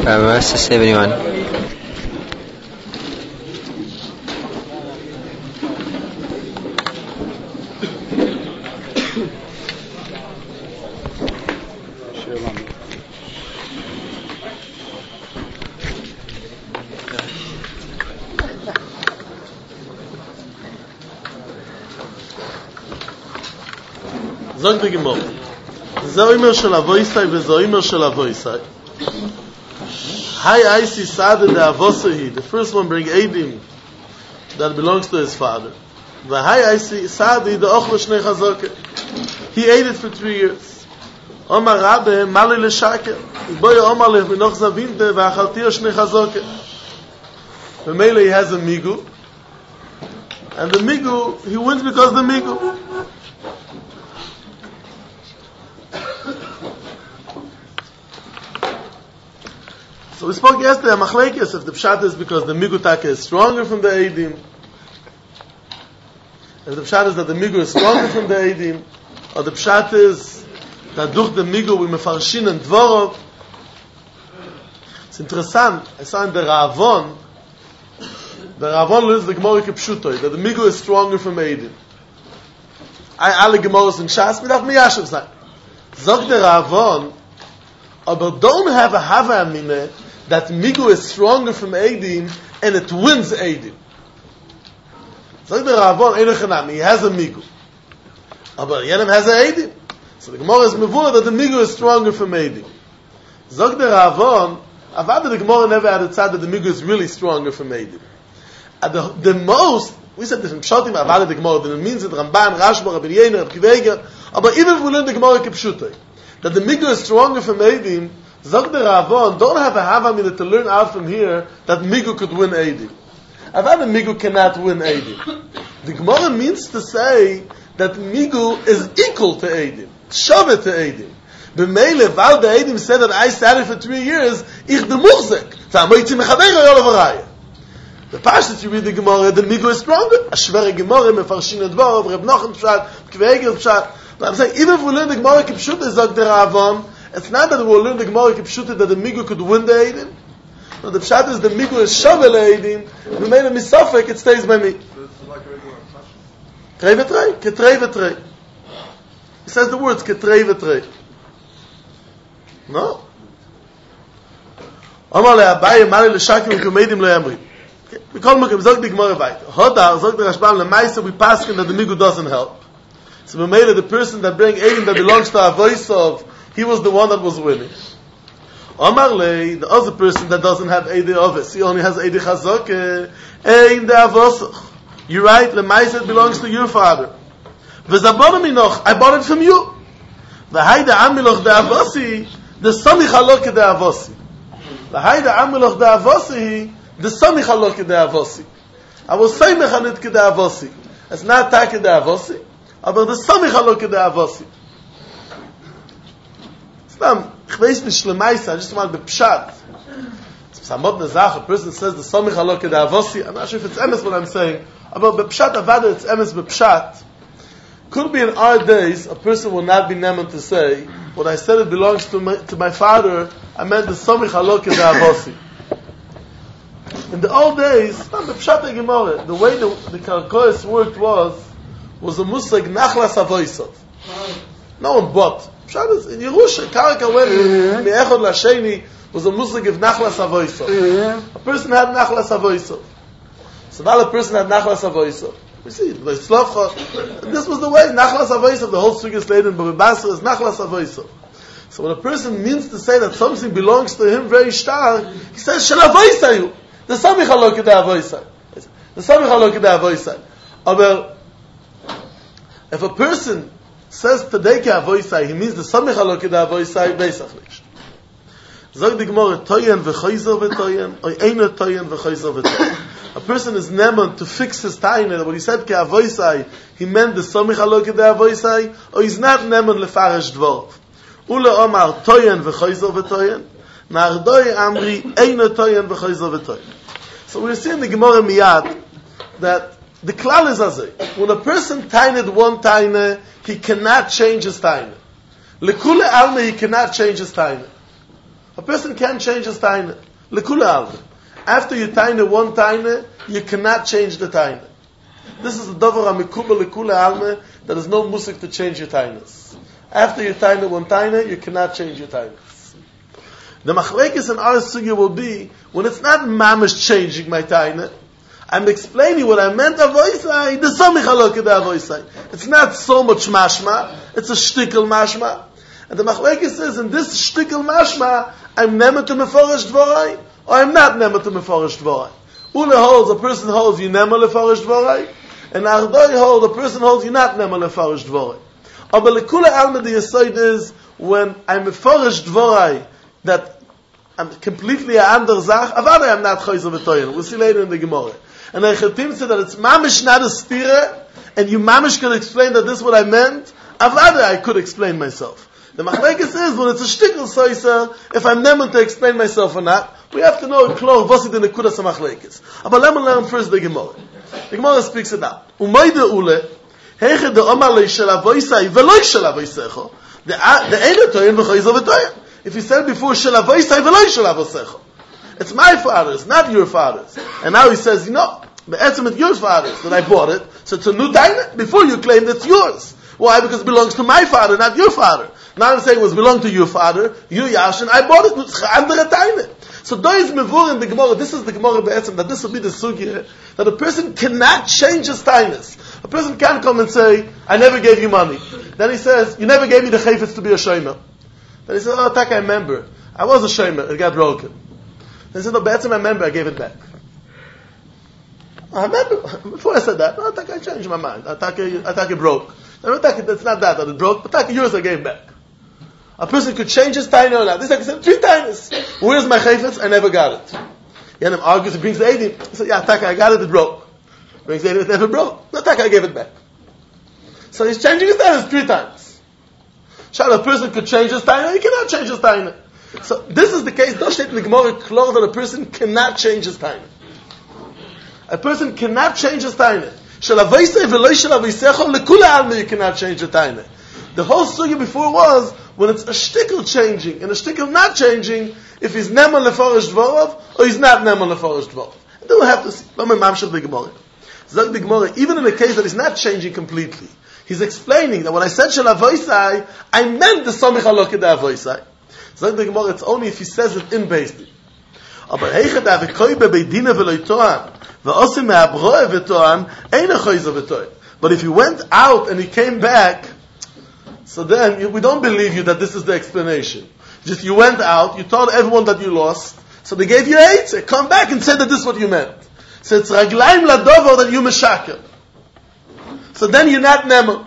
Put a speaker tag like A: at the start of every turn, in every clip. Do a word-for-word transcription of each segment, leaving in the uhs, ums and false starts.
A: Verse seventy-one.
B: Zog the Gemara. Zoimer shel avoisai v'zoimer shel avoisai. Hai aisi sada de avosahi. The first one bring Eidim that belongs to his father. V'hai aisi sadi de ochle shnei chazoke. He ate it for three years. Omar Rabbe mali l'shaker. Boy Omar lech minoch zavinte v'achalti shnei chazoke. V'meile he has a migu. And the migu, he wins because of the migu. So we spoke yesterday, Machlekes, if the pshat is because the migu taka is stronger from the Eidim, if the pshat is that the migu is stronger from the Eidim, or the pshat is that durch the migu we mefarshin and dvorov. It's interessant, I saw in the Ravon, the Ravon learns the Gemara kipshutoi, that the migu is stronger from Eidim. I alle Gemaras in Shas, we darf miyashav sein. Zog the Ravon, but don't have a hava amine that migu is stronger from Eidim and it wins Eidim. So the Ravon Einochanami, he has a migu. But Yenim has a Eidim. So the Gemara is mevur that the migu is stronger from Eidim. Zog the Ravon, Avad the Gemara never had a tzad that the migu is really stronger from Eidim. At the, the most, we said this in Pshotim, Avad the Gemara, that it means that Ramban, Rashba, Rabbi Yener, Rabbi Kiveger, but even if we learn the Gemara kipshutei, that the migu is stronger from Eidim, Zog the Ravon, don't have a hava minute to learn out from here that migu could win Eidim. I've had a migu cannot win Eidim. The Gemara means to say that migu is equal to Eidim, shove to Eidim. B'meile, while the Eidim said that I started for three years, ich de muchzek, v'amoitzi mechadeiro yol avaraya. The pashut you read the Gemara, the migu is stronger. Ashvere Gemara, mefarshin advorov, Reb Nochem pshat, Kvegel pshat. But I'm saying, even if we learn the Gemara kipshut, Zog the Ravon, it's not that we'll learn the Gemara kipshut that the migu could win the Eidim. No, the pshat is the migu is shovel Eidim, and we made a misafek, it stays by me. Trei v'trei, ketrei v'trei. He says the words ketrei v'trei. No? Omar le'abaye mali l'shakim v'kumeidim le'amri. We call him Zog the Gemara vayt. Hodar, Zog the Rashban le'maisa, we pass him that the migu doesn't help. So we made it the person that bring Eidim that belongs to our voice of, he was the one that was winning. Omar lei, the other person that doesn't have Eidei Oves, he only has Eidei Chazoke, Ein de Avosach. You're right, Lemaisa, it belongs to your father. V'zabona minoch, I bought it from you. V'hai de Amiloch de Avosi, the Samich Haloke de Avosi. V'hai de Amiloch de Avosi, the Samich Haloke de Avosi. I was saying Mechanit ke de Avosi. It's not Take de Avosi, but the Samich Haloke de Avosi. Ich weiß nicht Lemaisa, just mal bepshat. It's a modern zach, a person says the Samich Haloke de Avosi, I'm not sure if it's emes what I'm saying, but bepshat avada it's emes bepshat. Could be in our days, a person will not be neman to say, when I said it belongs to my, to my father, I meant the Samich Haloke de Avosi. In the old days, bepshat Gemara, the way the, the Karkois worked was, was a musag nachlas avoisov. No one bought. In Yerusha, Karaka went me'echod lasheni was a muslig of nachlas avoisov. A person had nachlas avoisov. So now a person had nachlas avoisov. We see, this was the way, nachlas avoisov, the whole sugi is laid in Babibasa is nachlas avoisov. So when a person means to say that something belongs to him very stark, he says, shel avoisayu. The samich haloke de avoisai. The samich haloke de avoisai. Aber, if a person says today ke avoisai, he means the samich haloke de avoisai beisach nicht. Zog the Gemara, toyen v'choizer v'toyen, or eino toyen v'choizer v'toyen. A person is neman to fix his taina, when he said ke avoisai, he meant the samich haloke de avoisai, or he's not neman lefarish dvorov. Ule omar toyen v'choizer v'toyen, na'ardoi amri eino toyen v'choizer v'toyen. So we see in the Gemara miyad, that the klal is azay. When a person tained one taina, he cannot change his taina. Lekule alme, he cannot change his taina. A person can't change his taina. Lekula alma. After you taina one taina, you cannot change the taina. This is the davar amikubah lekula alma. There is no musik to change your tainas. After you taina one taina, you cannot change your tainas. The machlekes in our sugya will be when it's not mamish changing my taina. I'm explaining what I meant avoisai. The samich halakha da avoisai. It's not so much mashma. It's a shtickle mashma. And the machlekes says in this shtickle mashma, I'm nemer to meforish dvorai, or I'm not nemer to meforish dvorai. Ule holds, a person holds you nemer leforish dvorai, and Ardoi holds, a person holds you not nemer leforish dvorai. Aber lekula alma the yesod is when I'm meforish dvorai that I'm completely a ander zach. Avada I'm not choizer v'toyin. We'll see later in the Gemara. And I Chatim said that it's mamish not a stira, and you mamish could explain that this is what I meant. Avada I could explain myself. The machlekes is when it's a shtickle soiser, if I'm never to explain myself or not, we have to know klor vosid in the kudas machlekes. But let me learn first the Gemara. The Gemara speaks it out. Umayde ule heche de omar leishel avoisai veloy shel avoisecho. The the ene toyin v'choizer v'toyin. If he said before shel avoisai veloy shel avoisecho. It's my father's, not your father's. And now he says, you know, be'etzem it's your father's that I bought it. So it's a new taina. Before you claimed it's yours. Why? Because it belongs to my father, not your father. Now I'm saying it was belong to your father, you Yashin, I bought it with andere taina. So those mevur in the Gemara, this is the Gemara be'etzem, that this will be the sugya, that a person cannot change his tainas. A person can't come and say, I never gave you money. Then he says, you never gave me the chayfetz to be a shomer. Then he says, oh, tak, I remember. I was a shomer, it got broken. Then he said, no, be'etzem, I remember, I gave it back. I remember, before I said that, no, tak, I changed my mind. I tak, I tak, it broke. No, tak, it's not that, that it broke, but tak, yours I gave back. A person could change his taina or not. This like said three tainas. Where's my chayfetz? I never got it. Yanim argues, he brings the eighty. He said, yeah, taka, I got it, it broke. Brings the eighty, it never broke. No, taka, I gave it back. So he's changing his taina three times. Shall a person could change his taina? He cannot change his taina. So this is the case. Don't state in the Gemara klor that a person cannot change his taina. A person cannot change his taina. Shall avaisei v'loy shall avaisecho lekula alma you cannot change the taina. The whole sugya before was when it's a shtickle changing and a shtickle not changing, if he's nemer leforish dvorov or he's not nemer leforish dvorov. And then we'll have to see. The Gemara. Zog the Gemara, even in the case that he's not changing completely, he's explaining that when I said shel avoisai, I meant the samich halakha da avoisai. Zog the Gemara, it's only if he says it in Beis Din. Aber heiche da v'koi bebeidina v'loy toan v'osim me'abroe v'toan eina choizer v'toan. But if he went out and he came back, so then you, we don't believe you that this is the explanation. Just you went out, you told everyone that you lost, so they gave you eight. Say, come back and say that this is what you meant. So it's raglaim ladovo that you meshaker. So then you're not nemer.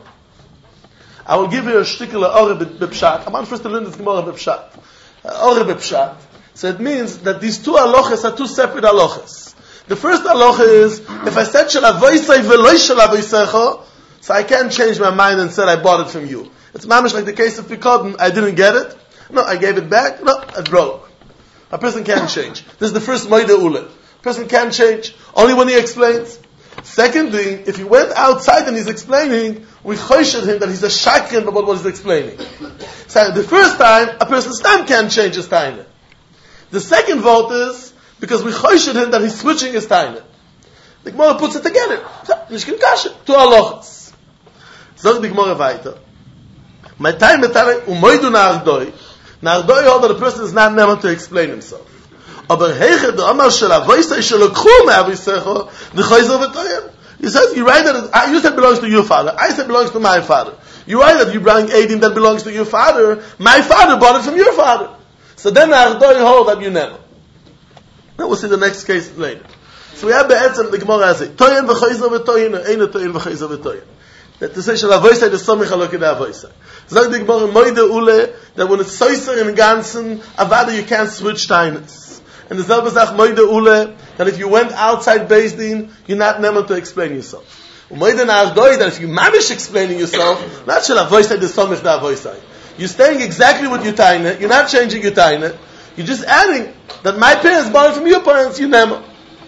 B: I will give you a shtickle ore b'pshat. I want first to learn this Gemara b'pshat. Ore b'pshat. So it means that these two halachas are two separate halachas. The first halacha is if I said shel avoisai v'loy shel avaisecho, so I can't change my mind and said I bought it from you. It's mamish like the case of Pikadon. I didn't get it. No, I gave it back. No, it broke. A person can't change. This is the first moide ule. A person can't change. Only when he explains. Secondly, if he went outside and he's explaining, we choshad him that he's a shakran about what he's explaining. So the first time, a person's time can't change his time. The second vote is because we choshad him that he's switching his time. The Gemara puts it together. Mishkin kasha. Two halachas. Zog the Gemara weiter. My time metale umoidu na'ardoi. Na'ardoi hold that the person is not never to explain himself. Aber heiche de amar shel avoisai shel okhu me'avisecho v'choizer v'toyem. He says, you write that you said belongs to your father. I said belongs to my father. You write that you bring eighteen that belongs to your father. My father bought it from your father. So then na'ardoi hold that you never. Now we'll see the next case later. So we have be'etzem the Gemara has it. Toyen v'choizer v'toyen, ein toyen v'choizer v'toyen. That to say shel avoisai the samich halakha da avoisai. Zog the Gemara moide ule that when it's soiser in ganzen avada you can't switch tainas. And the selbe sach moide ule that if you went outside Beis Din you're not never to explain yourself. Moide na'ardoi that if you mamish explaining yourself, not shel avoisai the samich da avoisai. You're staying exactly with your taina. You're not changing your taina. You're just adding that my parents bought it from your parents. You never.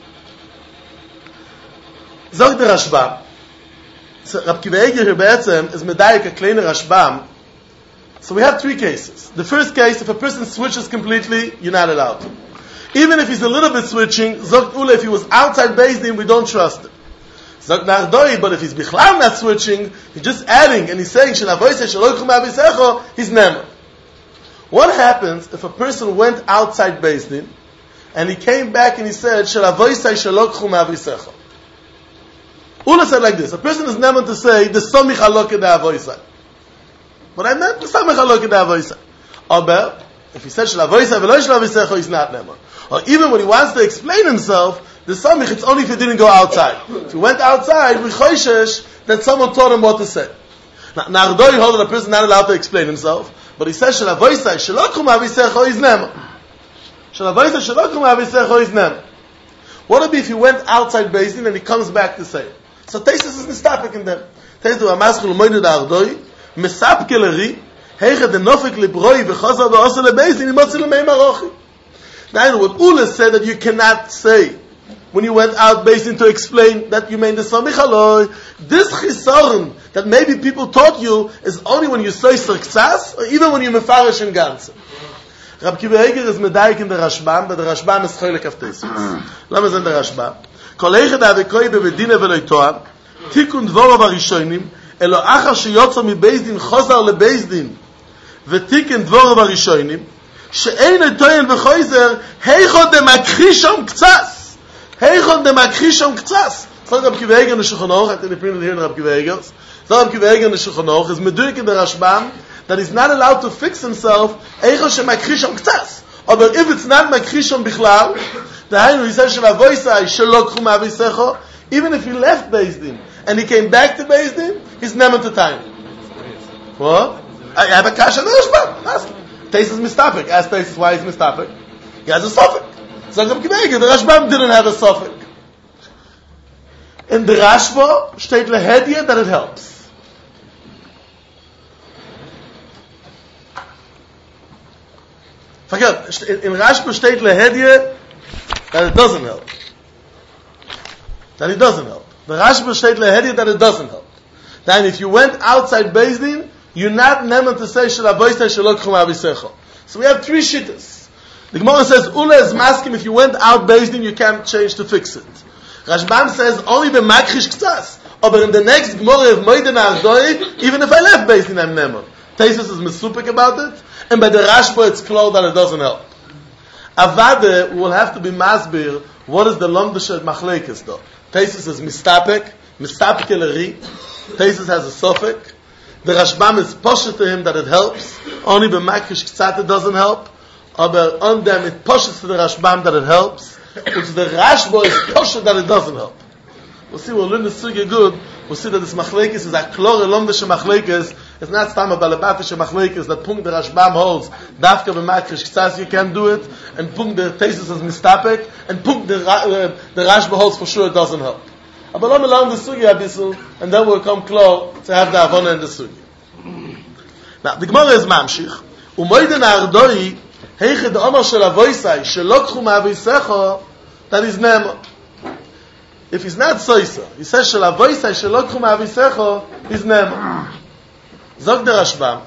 B: Zog the Rashbam. So Rab Kiva Eger be'etzem is medayik a kleiner Rashbam So we have three cases. The first case, if a person switches completely, you're not allowed to. Even if he's a little bit switching, Zogt Ule, if he was outside Beis Din, we don't trust him. Zogt Nardoi, but if he's Bichlal not switching, he's just adding, and he's saying, Shenavoisei Shelo Yichum Avisecho, he's Nemer. What happens if a person went outside Beis Din, and he came back and he said, Shenavoisei Shelo Yichum Avisecho? Ula said like this, a person is Nemer to say, the Somich Haloke Da Avoisei. What I meant, the Somich Haloke Da Avoisei. Aber, if he said Shenavoisei Velo Shelo Avisecho, he's not Nemer. Or even when he wants to explain himself, the Samich, it's only if he didn't go outside. If he went outside, we choishesh that someone taught him what to say. Now, Nardoi hold that a person not allowed to explain himself, but he says, Shelavoisai, Shelokum Avisecho is Nemer. Shelavoisai, Shelokum Avisecho is Nemer. What would be if he went outside Beis Din and he comes back to say it? So Teisus is mistapik in them. Teisus is Amaschul Moidu Nardoi, Mesap Keleri, Heiche de Nofik Libroi, V'chosa V'osa LeBeis Din, Imotzi L'mei Marochi. Now, what Ula said that you cannot say when you went out Beis Din to explain that you made the Samich Haloi, this chisaron that maybe people taught you is only when you say Sirksas, or even when you mefarish in Ganze. Rab Kiva Eger is medaik in the Rashbam, but the Rashbam is choylek of Teisus. Lama zen the Rashbam. Kol eichad avekoi bebedine veloi toam, tikun dvorov arishonim, elo achar sheyotzo mi Beis Din chozar le Beis Din, vetiken dvorov arishonim, שאין הטוען וחויזר, היכון דמכחישום קצס. היכון דמכחישום קצס. So Rab Kiva Eger in the Shulchan Aruch, I think they printed here in Rab Kiva Eger. So Rab Kiva Eger in the Shulchan Aruch is meduik in the Rashbam that he's not allowed to fix himself, היכון שמכחישום קצס. But if it's not מכחישום בכלל, דהיינו, he says, שלavoisai, שלא קחו מאביsecho, even if he left Beis Din, and he came back to Beis Din, he's never to time. What? I have a kasha in the Rashbam. Ask him. Teisus is mistapik. Ask Teisus why he's mistapik. He has a suffix. So Rab Kiva Eger, the Rashbam didn't have a suffix. In the Rashba, steht lehedya that it helps. Forget, in Rashba steht lehedya that it doesn't help. That it doesn't help. The Rashba steht lehedya that it doesn't help. Then if you went outside Beis Din, you're not never to say Shelavoisai Shelokchum Avisecho. So we have three shittas. The Gemara says Ula is masking if you went out Beis Din you can't change to fix it. Rashbam says only the makrish k'tzas. But in the next Gemara of Moed Nardoi, even if I left Beis Din I'm never. Teisus is misupik about it, and by the Rashba it's clear that it doesn't help. Avade will have to be masbir. What is the lomdushet machlekes though? Teisus is mistapek, mistapek eleri. Teisus has a suffix. The Rashbam is poshet to him that it helps. Only the makrish k'tzat it doesn't help. But on them it poshes to the Rashbam that it helps. Which the Rashba is poshet that it doesn't help. We'll see, we'll learn the sugya good. We'll see that this machlekes is a klor elomdeshe machlekes. It's not stam a balabatische machlekes that punkt the Rashbam holds. Dafka b'makrish k'tzat you can do it. And punkt the Teisus is mistapek. And punkt the, uh, the Rashba holds for sure it doesn't help. But let me learn the sugya abisul, and then we'll come close to have the avona and the sugya. Now, the Gemara is mamshich. Umoiden ardoi heiche de omar shel avoisai shelokchu ma'avisecho that is nema. If he's not soisa, he says shel avoisai shelokchu ma'avisecho is nema. Zog der Rashbam.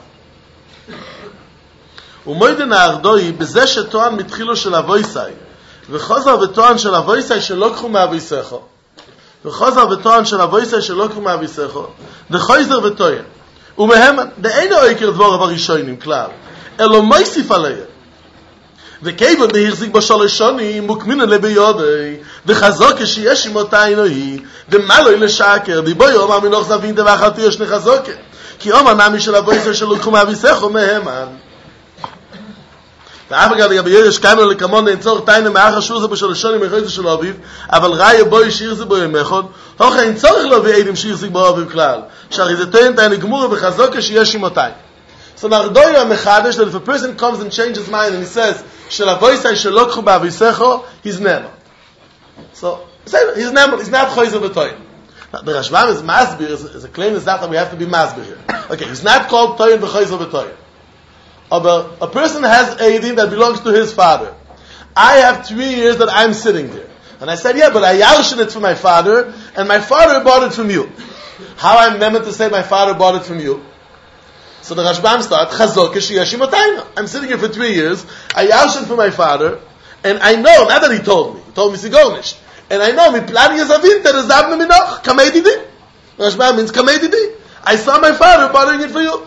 B: Umoiden ardoi beze shetoan mitchilo shel avoisai v'chozar v'toan shel avoisai shelokchu ma'avisecho וחזר וטוען של אבויסה שלא קומה אביסכו וחייזר וטוען ומהם דאינו עיקר דבור הראשונים כלל אלא מוסיף עליהם וכיוון דהחזיק בשלוש שנים מוקמין לביודי וחזוקה שיש עמותינו היא ומלוי לשקר דיבוי אומר מנוח זבין דבחתי יש נחזוקה כי אומר נמי של אבויסה שלא קומה אביסכו מהמן ואף אחד לגבי ירש קיימו לקמון אין צורך תיינה מאחר שור זה בשלוש שנים מחייזה של אביב אבל ראי בוי שיר זה בו ימחון הוכה אין צורך לא ועדים שיר זה בו אביב כלל שהרי זה תוין תיינה גמורה וחזוקה שיש עמותיים. So Nardoi המחדש that if a person comes and changes his mind and he says של אבויסai שלא קחו באביסכו he's never. So he's never, he's not chayzer b'toyin. Now the Rashbam is masbir, is a claim is that we have to be masbir here. Okay, he's not called toyin b'chayzer b'toyin. But a person has eidim that belongs to his father. I have three years that I'm sitting there. And I said, yeah, but I yarshin it for my father, and my father bought it from you. How I'm meant to say my father bought it from you? So the Rashbam starts, Chazok Sheyeshim Otayna. I'm sitting here for three years, I yashin for my father, and I know, not that he told me, he told me Sigonish, and I know, mi plan Yezavinta, the Zabna Minoch, Kamei Didi. Rashbam means Kamei Didi. I saw my father bothering it for you.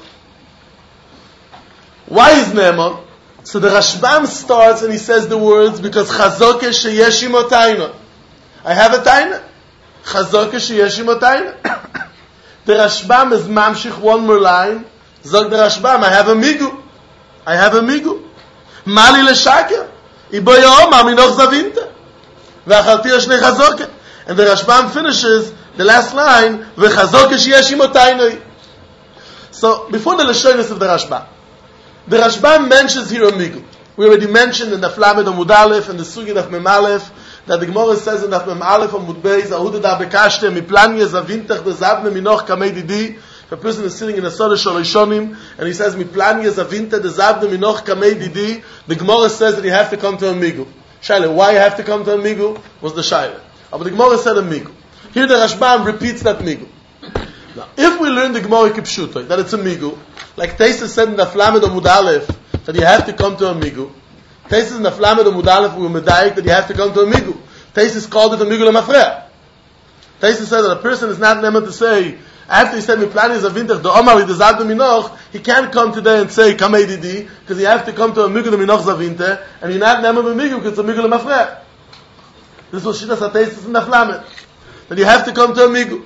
B: Why is Ne'emon? So the Rashbam starts and he says the words, because Chazok Sheyeshim Otayna. I have a Taina. Chazok Sheyeshim Otayna. The Rashbam is Mamshich one more line. Zog the Rashbam, I have a Migu. I have a Migu. Mali Leshaker. Ibo Yoma Minoch Zavinta. V'achalti Yoshnei Chazok. And the Rashbam finishes the last line, V'chazok Sheyeshim Otayna. So, before the Lashonis of the Rashbam, the Rashbam mentions here a Migu. We already mentioned in the Flamed Amud Aleph and the Sugin of Mem Aleph that the Gemara says in the Mem Aleph Amud Beis, Ahuda da bekashte miplan yezavintach dezavne minoch kamei didi. If a person is sitting in a Soda Shalishonim and he says miplan yezavintach dezavne minoch kamei didi, the Gemara says that you have to come to a Migu. Shaila, why you have to come to a Migu was the Shaila. But the Gemara said a Migu. Here the Rashbam repeats that Migu. Now, if we learn the Gemara Kipshuto, that it's a Migu, like Tesis said in the Flamed Amud Aleph, that you have to come to a Migu. Tesis in the Flamed Amud Aleph, we were medayik that you have to come to a Migu. Tesis called it a Migu Lemafreya. Tesis said that a person is not never to say, after he said, Mi plan is a vinter, the Omar, the Zad Minoch, he can't come today and say, Kamei Didi, because you have to come to a Migu Minoch Zavinte, and you're not never a Migu, because it's a Migu Lemafreya. This was Shittas HaTesis in the Flamed. That you have to come to a Migu.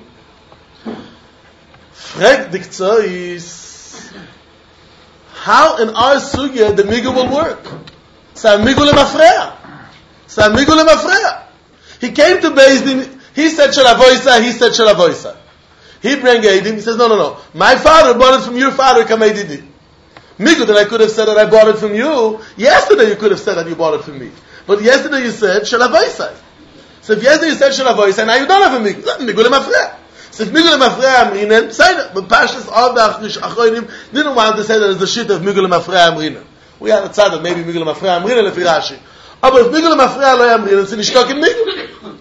B: Frek Dikzois, how in our sugya the Migu will work? So a Migu Lemafreya. So a Migu Lemafreya. He came to Beis Din, he said Shalavoisa, he said Shalavoisa. He bring Eidim, he says, no, no, no. My father bought it from your father, Kamei Didi. Migu, that I could have said that I bought it from you. Yesterday you could have said that you bought it from me. But yesterday you said Shalavoisa. So if yesterday you said Shalavoisa, now you don't have a Migu. Migu Lemafreya. So if Migu Lemafreya Amrinen, say that. But Pashas, all the Achronim didn't want to say that it's the shit of Migu Lemafreya Amrinen. We had a tzad that maybe Migu Lemafreya Amrinen lefi Rashi. But if Migu Lemafreya lo Amrinen, it's in Ishkok in Migu.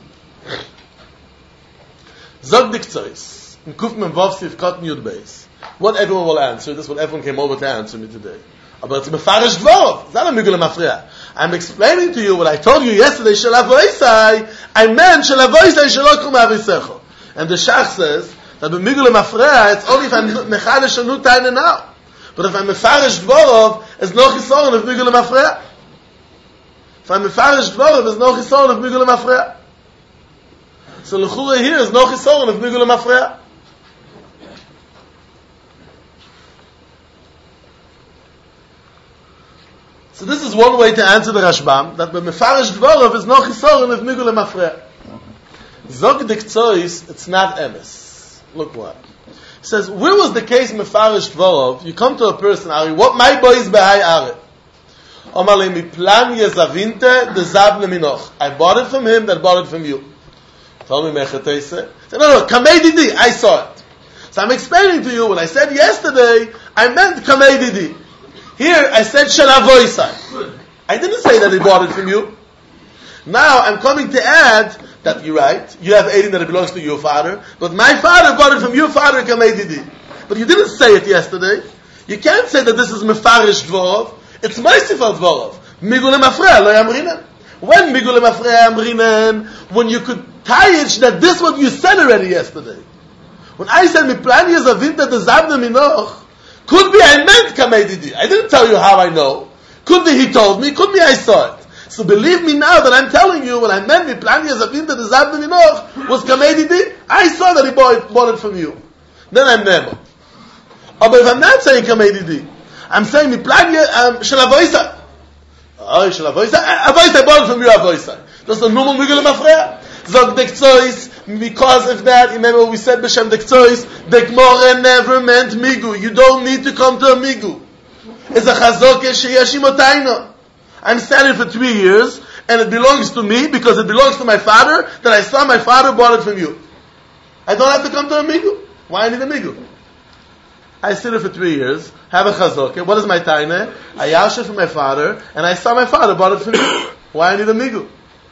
B: Zog Dikzois. In Kuf Mem Vav Sif Kot Yud Beis. What everyone will answer, this is what everyone came over to answer me today. But it's Mefarish Dvorov. It's not a Migu Lemafreya. I'm explaining to you what I told you yesterday, Shalavoisai, I meant Shalavoisai Shalokum Avisecho. And the Shach says that the Migu Lemafreya, it's only if I'm Mechadish a new Taina now. But if I'm Mefarish Dvorov, it's no Chisoron of Migu Lemafreya. If I'm Mefarish Dvorov, it's no Chisoron of Migu Lemafreya. So L'chura here is no Chisoron of Migu Lemafreya. So this is one way to answer the Rashbam, that the Mefarish Dvorov is no Chisoron of Migu Lemafreya. Zog Dikzois, it's not emes. Look what. It says, where was the case Mefarish Dvorov? You come to a person, Ari, what my boy is behai Ari? Omale mi plan yezavinte de zab leminoch. I bought it from him, that bought it from you. Tell me mechatei say. No, no, Kamei Didi, I saw it. So I'm explaining to you, when I said yesterday, I meant Kamei Didi. Here, I said Shalavoisai. I didn't say that he bought it from you. Now, I'm coming to add that you're right. You have Eidim that it belongs to your father. But my father bought it from your father, Kamei Didi. But you didn't say it yesterday. You can't say that this is Mefarish Dvorov. It's Meisifal Dvorov. Migu Lemafreya lo yamrinen. When Migu Lemafreya yamrinen? When you could tie it that this what you said already yesterday. When I said, Miplan Yezavinta de Zabne Minoch, could be I meant Kamei Didi. I didn't tell you how I know. Could be he told me. Could be I saw it. So believe me now that I'm telling you, when I meant Miplan Yezavinta de Zabne Minoch was Kamei Didi, I saw that he bought it, bought it from you. Then I'm Nemo. Oh, but if I'm not saying Kamei Didi, I'm saying Miplan Yezavinta Shalavoisa. Oh, Shalavoisa? Avoisa, I bought it from you, Avoisa. That's the normal Migu Lemafreya. Zog Dikzois, because of that, remember what we said B'Shem Dikzois, the Gemara never meant Migu. You don't need to come to a Migu. It's a Chazok Sheyeshim Otayna. I'm standing for three years, and it belongs to me, because it belongs to my father, that I saw my father bought it from you. I don't have to come to a Migu. Why I need a Migu? I sit here for three years, have a Chazok. What is my Taina? I yash it from my father, and I saw my father bought it from you. Why I need a Migu?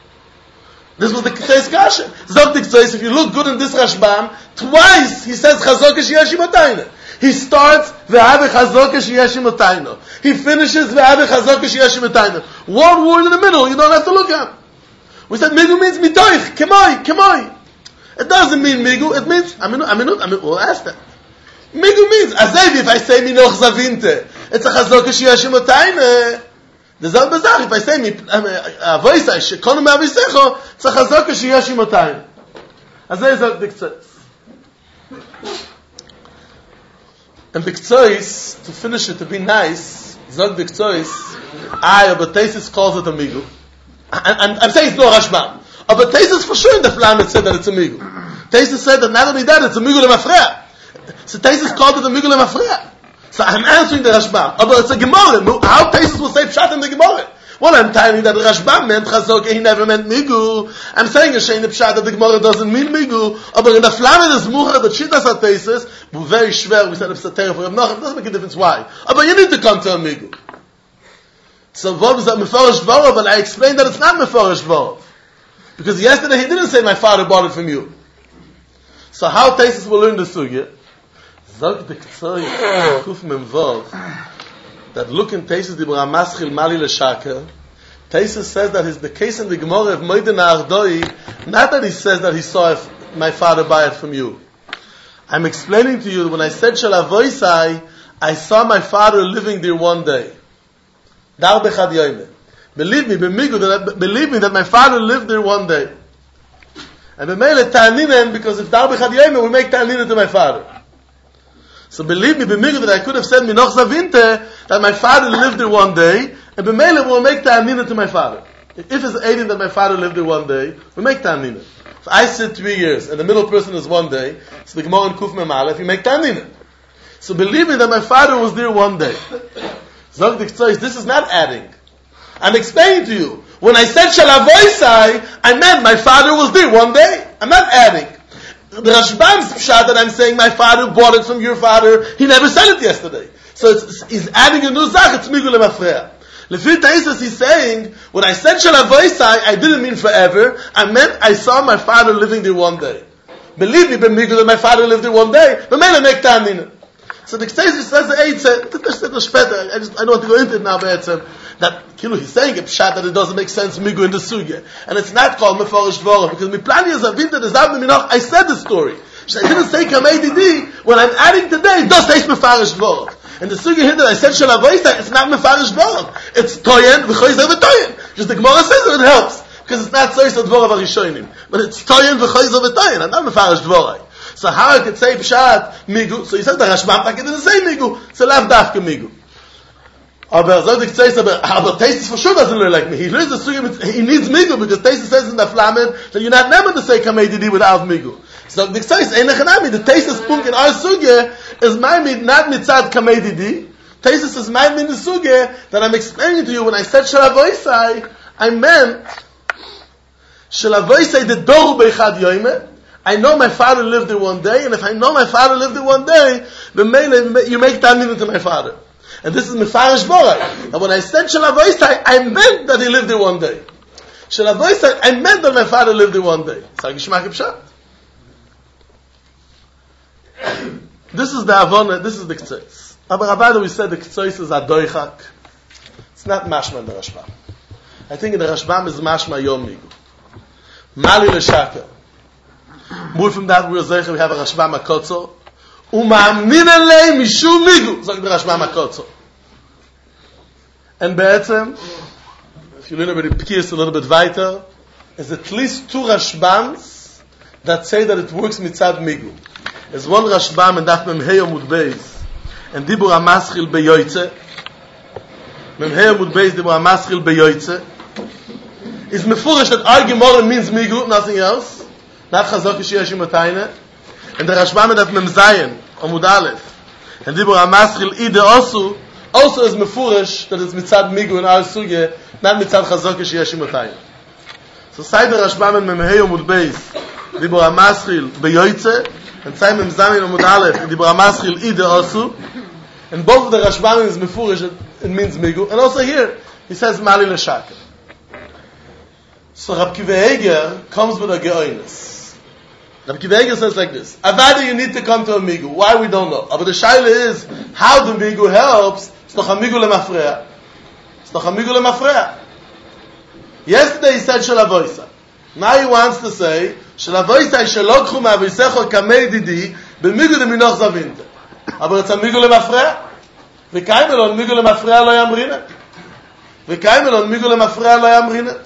B: This was the Ketay's Kasha. Zog Dikzois, if you look good in this Rashbam, twice he says Chazok Sheyeshim Otayna. He starts ve'ave chazoka sheyesh imotayno. He finishes ve'ave chazoka sheyesh imotayno. One word in the middle, you don't have to look at. We said migu means mitoich, kemoi, kemoi. It doesn't mean migu, it means aminu, aminu, aminu. We'll ask that. Migu means azev. If I say minoch zavinte, it's a chazoka sheyesh imotayno. The zal bezach. If I say mi avoisai shekonu me'avisecho, it's a chazoka sheyesh imotayno. Azay zok diktzos. And Bikzois, to finish it, to be nice, Zog Bikzois, I, but Tesis calls it a migu. I'm, I'm saying it's no Rashbam. But Tesis for sure in the Flamet said that it's a migu. Tesis said that not only that, it's a migu lemafreya. So Tesis called it a migu lemafreya. So I'm answering the Rashbam. But it's a Gemara. How Tesis will say Pshat in the Gemara? Well, I'm telling you that the Rashbam meant Chazok, he never meant migu. I'm saying a Shein Pshat that the Gemara doesn't mean migu. But in the Flamet is Mucha, the Shitas HaTesis, very schwer, we said it's a terrible. It doesn't make a difference why. But you need to come to a migu. So Vov is a Meforish Dvorov, but I explained that it's not Meforish Dvorov. Because yesterday he didn't say my father bought it from you. So how Tesis will learn the Sugya? Zog the Ktsoy, Kuf Mem Vov, that look in Tesis Dibra Maschil Mali L'Shaka. Tesis says that is the case in the Gemara of Moedin Ardoi, not that he says that he saw if my father buy it from you. I'm explaining to you, when I said Shalavoisai, I saw my father living there one day. Dar bechad yoyme. Believe me, b'migu, that, believe me that my father lived there one day. And b'meile ta'aninen, because if dar bechad yoyme, we make ta'aninen to my father. So believe me, b'migu, that I could have said minoch zavinte, that my father lived there one day, and b'meile we'll make ta'aninen to my father. If it's aiding that my father lived there one day, we make ta'aninen. If I sit three years, and the middle person is one day, so the Gemara in Kuf Mem Aleph, you make ta'aninen. So believe me that my father was there one day. Zog Diktzos, this is not adding. I'm explaining to you. When I said Shalavoisai, I meant my father was there one day. I'm not adding. The Rashbam's pshat that I'm saying my father bought it from your father, he never said it yesterday. So it's, he's adding a new zach, it's migu lemafreya. Lefil Taisus, he's saying, when I said Shalavoisai, I didn't mean forever. I meant I saw my father living there one day. Believe me, b'migu, that my father lived there one day, but mele mek ta'aninen. So the Ktseis says the Eitzah, I just I don't want to go into it now, but it's um, that Kilu, he's saying a pshat that it doesn't make sense migu in the sugya, and it's not called meforish dvorah because miplani is a vinta desavne minoch. I said the story. I didn't say kamei didi. When I'm adding today, it does say meforish dvorah. And the sugya here that I said shalavoisa, it's not meforish dvorah. It's toyen v'choyzer v'toyen. Just the Gemara says it, it helps because it's not soysa dvorah v'rishonim, but it's toyen v'choyzer v'toyen, and not meforish dvorah. So how I could say pshat migu? So he said the Rashbam like it didn't say migu. It's a lav dafka migu. Aber so the Ktseis, aber Tesis for sure doesn't learn like me. He learns the sugya. He needs migu because Tesis says in the Flamet that you're not never to say kamei didi without migu. So the Ktseis ain't nechanami. The Tesis punk in our sugya is my mid not mitzad kamei didi. Tesis is my mid the sugya that I'm explaining to you. When I said shalavoisai, I meant shalavoisai the doru beichad yoyme. I know my father lived there one day, and if I know my father lived there one day, then you make ta'aninen to my father. And this is mefarish borai. And when I said Shalavoisai, I meant that he lived there one day. Shalavoisai, I meant that my father lived there one day. Sag Yishmak Pshat. This is the Avona, this is the Ktsois. Aber Rabbi, we said the Ktsois is a doichak. It's not mashma in the Rashbam. I think in the Rashbam is mashma yom migu. Mali l'shaka. More from that, we have a Rashbam HaKotzo. U'ma'amnin elei mishum migu. Zog the Rashbam HaKotzo. And be'etzem, if you learn about the Pekiyos a little bit weiter, there's at least two Rashbams that say that it works mitzad migu. There's one Rashbam and Daf Memhei Amud Beis, and Dibur HaMaschil beyoytze. Memhei Amud Beis, Dibur HaMaschil beyoytze. Is mefurish that our Gemara means migu, nothing else. Not chazok sheyesh imotayne, and the Rashbam and Mem Zayin Amud Aleph, and Dibur HaMaschil ide also also is mefurish that it's mitzad migu in our sugya, not mitzad chazok sheyesh imotayne. So say the Rashbam and Memhei Amud Beis, Dibur HaMaschil beyoytze, and say Mem Zayin Amud Aleph, and Dibur HaMaschil ide also, and both of the Rashbam is mefurish, it means migu, and also here he says mali l'shaka. So Rab Kiva Eger comes with a geoinus. Rabbi Akiva Eiger says like this: Avada, you need to come to a migu. Why, we don't know. But the shaila is how the migu helps. It's noch a migu lemafreya. It's noch a migu lemafreya. Yesterday he said shalavoisa. Now he wants to say shalavoisa shalokhu ma'avisecho kamei didi b'migu deminoch zavinte. Aber it's a migu lemafreya. V'kaimel on migu lemafreya lo yamrina. V'kaimel on migu lemafreya lo yamrina.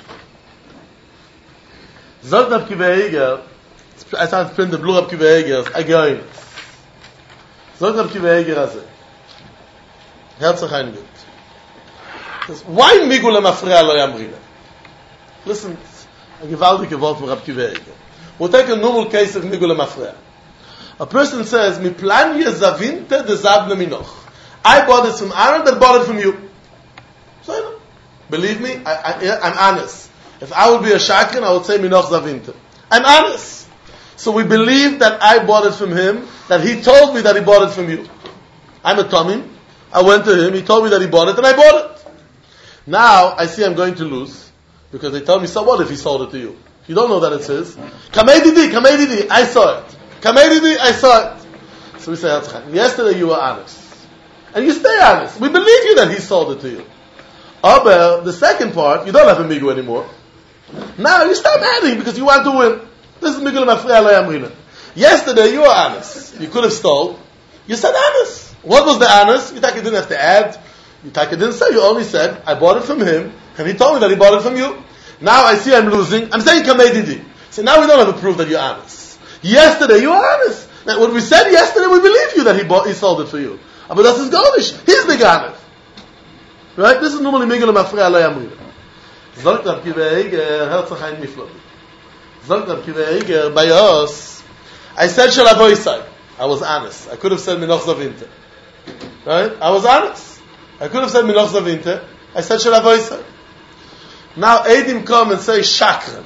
B: Zot Rabbi Akiva Eiger, I started to print the blue Rabbi Akiva Eiger, again. Zot Rabbi Akiva Eiger הזה. Herzlich eingeht. Why migu lemafreya lo yamrina? Listen, a gewaltige Wort from Rabbi Akiva Eiger. We'll take a normal case of migu lemafreya. A person says, mi plan ye zavinte de zavne minoch. I bought it from Aaron, that bought it from you. So, you know, believe me, I, I, I'm honest. If I would be a shakran, I would say minoch zavinte. I'm honest. So we believe that I bought it from him, that he told me that he bought it from you. I'm a Tomim. I went to him, he told me that he bought it, and I bought it. Now, I see I'm going to lose, because they tell me, so what if he sold it to you? You don't know that it's his. Kamei didi, kamei didi, I saw it. Kamei didi, I saw it. So we say, yesterday you were honest. And you stay honest. We believe you that he sold it to you. Aber, the second part, you don't have a migu anymore. Now you stop adding because you want to win. This is migu lemafreya lo yamrina. Yesterday you were honest. You could have stole. You said honest. What was the honest? You thought you didn't have to add. You thought you didn't say. You only said, I bought it from him, and he told me that he bought it from you. Now I see I'm losing. I'm saying kamei didi. So now we don't have a proof that you're honest. Yesterday you were honest. Now, what we said yesterday, we believe you that he bought, he sold it for you. But that's his gonish. He's the ganef. Right? This is normally migu lemafreya lo yamrina. Zogt Rabbi Akiva Eiger, herzlich ein Miflog. Zogt Rabbi Akiva Eiger, by us, I said shalavoisai. I was honest. I could have said minoch zavinte. Right? I was honest. I could have said minoch zavinte. I said shalavoisai. Now Eidim come and say shakran.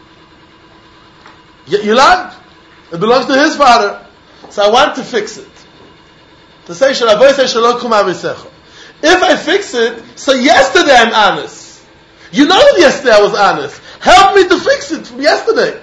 B: You, you lied. It belongs to his father. So I want to fix it. To say shalavoisai shalokhu ma'avisecho. If I fix it, so yesterday I'm honest. You know that yesterday I was honest. Help me to fix it from yesterday.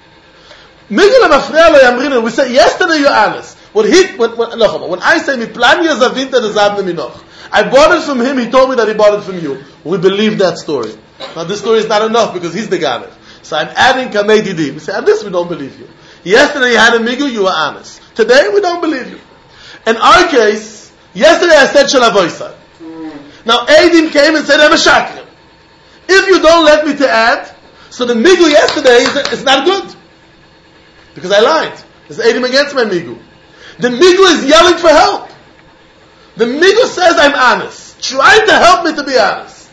B: Migu lemafreya lo yamrina. We say yesterday you're honest. When he, when, when, no, when I say mi plan ye zavinte de zavne minoch, I bought it from him. He told me that he bought it from you. We believe that story. Now this story is not enough because he's the ganef. So I'm adding kamei didi. We say, on this we don't believe you. Yesterday you had a migu, you were honest. Today we don't believe you. In our case, yesterday I said shalavoisai. Now Eidim came and said I'm a shakran. If you don't let me to add, so the migu yesterday is, is not good. Because I lied. It's Eidim against my migu. The migu is yelling for help. The migu says I'm honest. Trying to help me to be honest.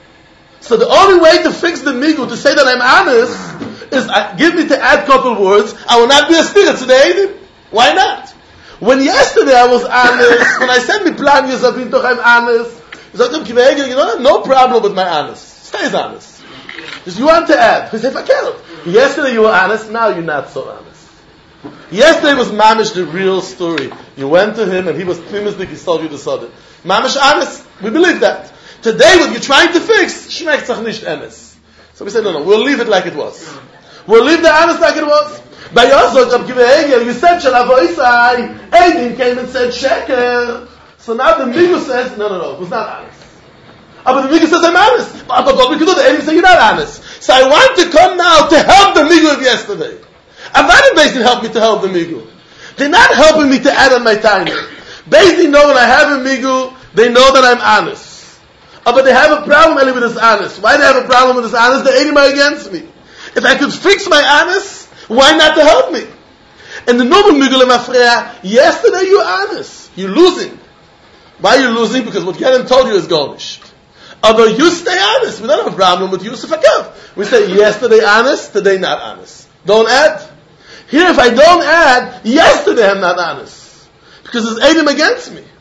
B: So the only way to fix the migu, to say that I'm honest, is uh, give me to add couple words. I will not be a stira to the Eidim. Why not? When yesterday I was honest, when I said me plan yezavintoch, I'm honest. You don't have no problem with my honest. Stay as honest. Because you want to add. Because if I can't. Yesterday you were honest, now you're not so honest. Yesterday was Mamish, the real story. You went to him and he was primistic, he told you the sudden. Mamish honest, we believe that. Today what you're trying to fix, shmeckt sich nicht emes. So we said, no, no, we'll leave it like it was. We'll leave the honest like it was. By Yosef, Rabbi Akiva Eiger, you said shalavoisai. Eidim came and said sheker. So now the migu says, no, no, no, it was not honest. But the migu says I'm honest. But what we can do, the Eidim say you're not honest. So I want to come now to help the migu of yesterday. I'm not in Beis Din help me to help the migu. They're not helping me to add on my time. Beis Din know when I have a migu, they know that I'm honest. Uh, but they have a problem only with this honest. Why do they have a problem with this honest? The Eidim are against me. If I could fix my honest, why not to help me? And the normal migu lemafreya, yesterday you're honest. You're losing. Why are you losing? Because what Gerim told you is gonish. Although you stay honest, we don't have a problem with Yusuf Akav. We say yesterday honest, today not honest. Don't add. Here, if I don't add, yesterday I'm not honest. Because there's Eidim against me.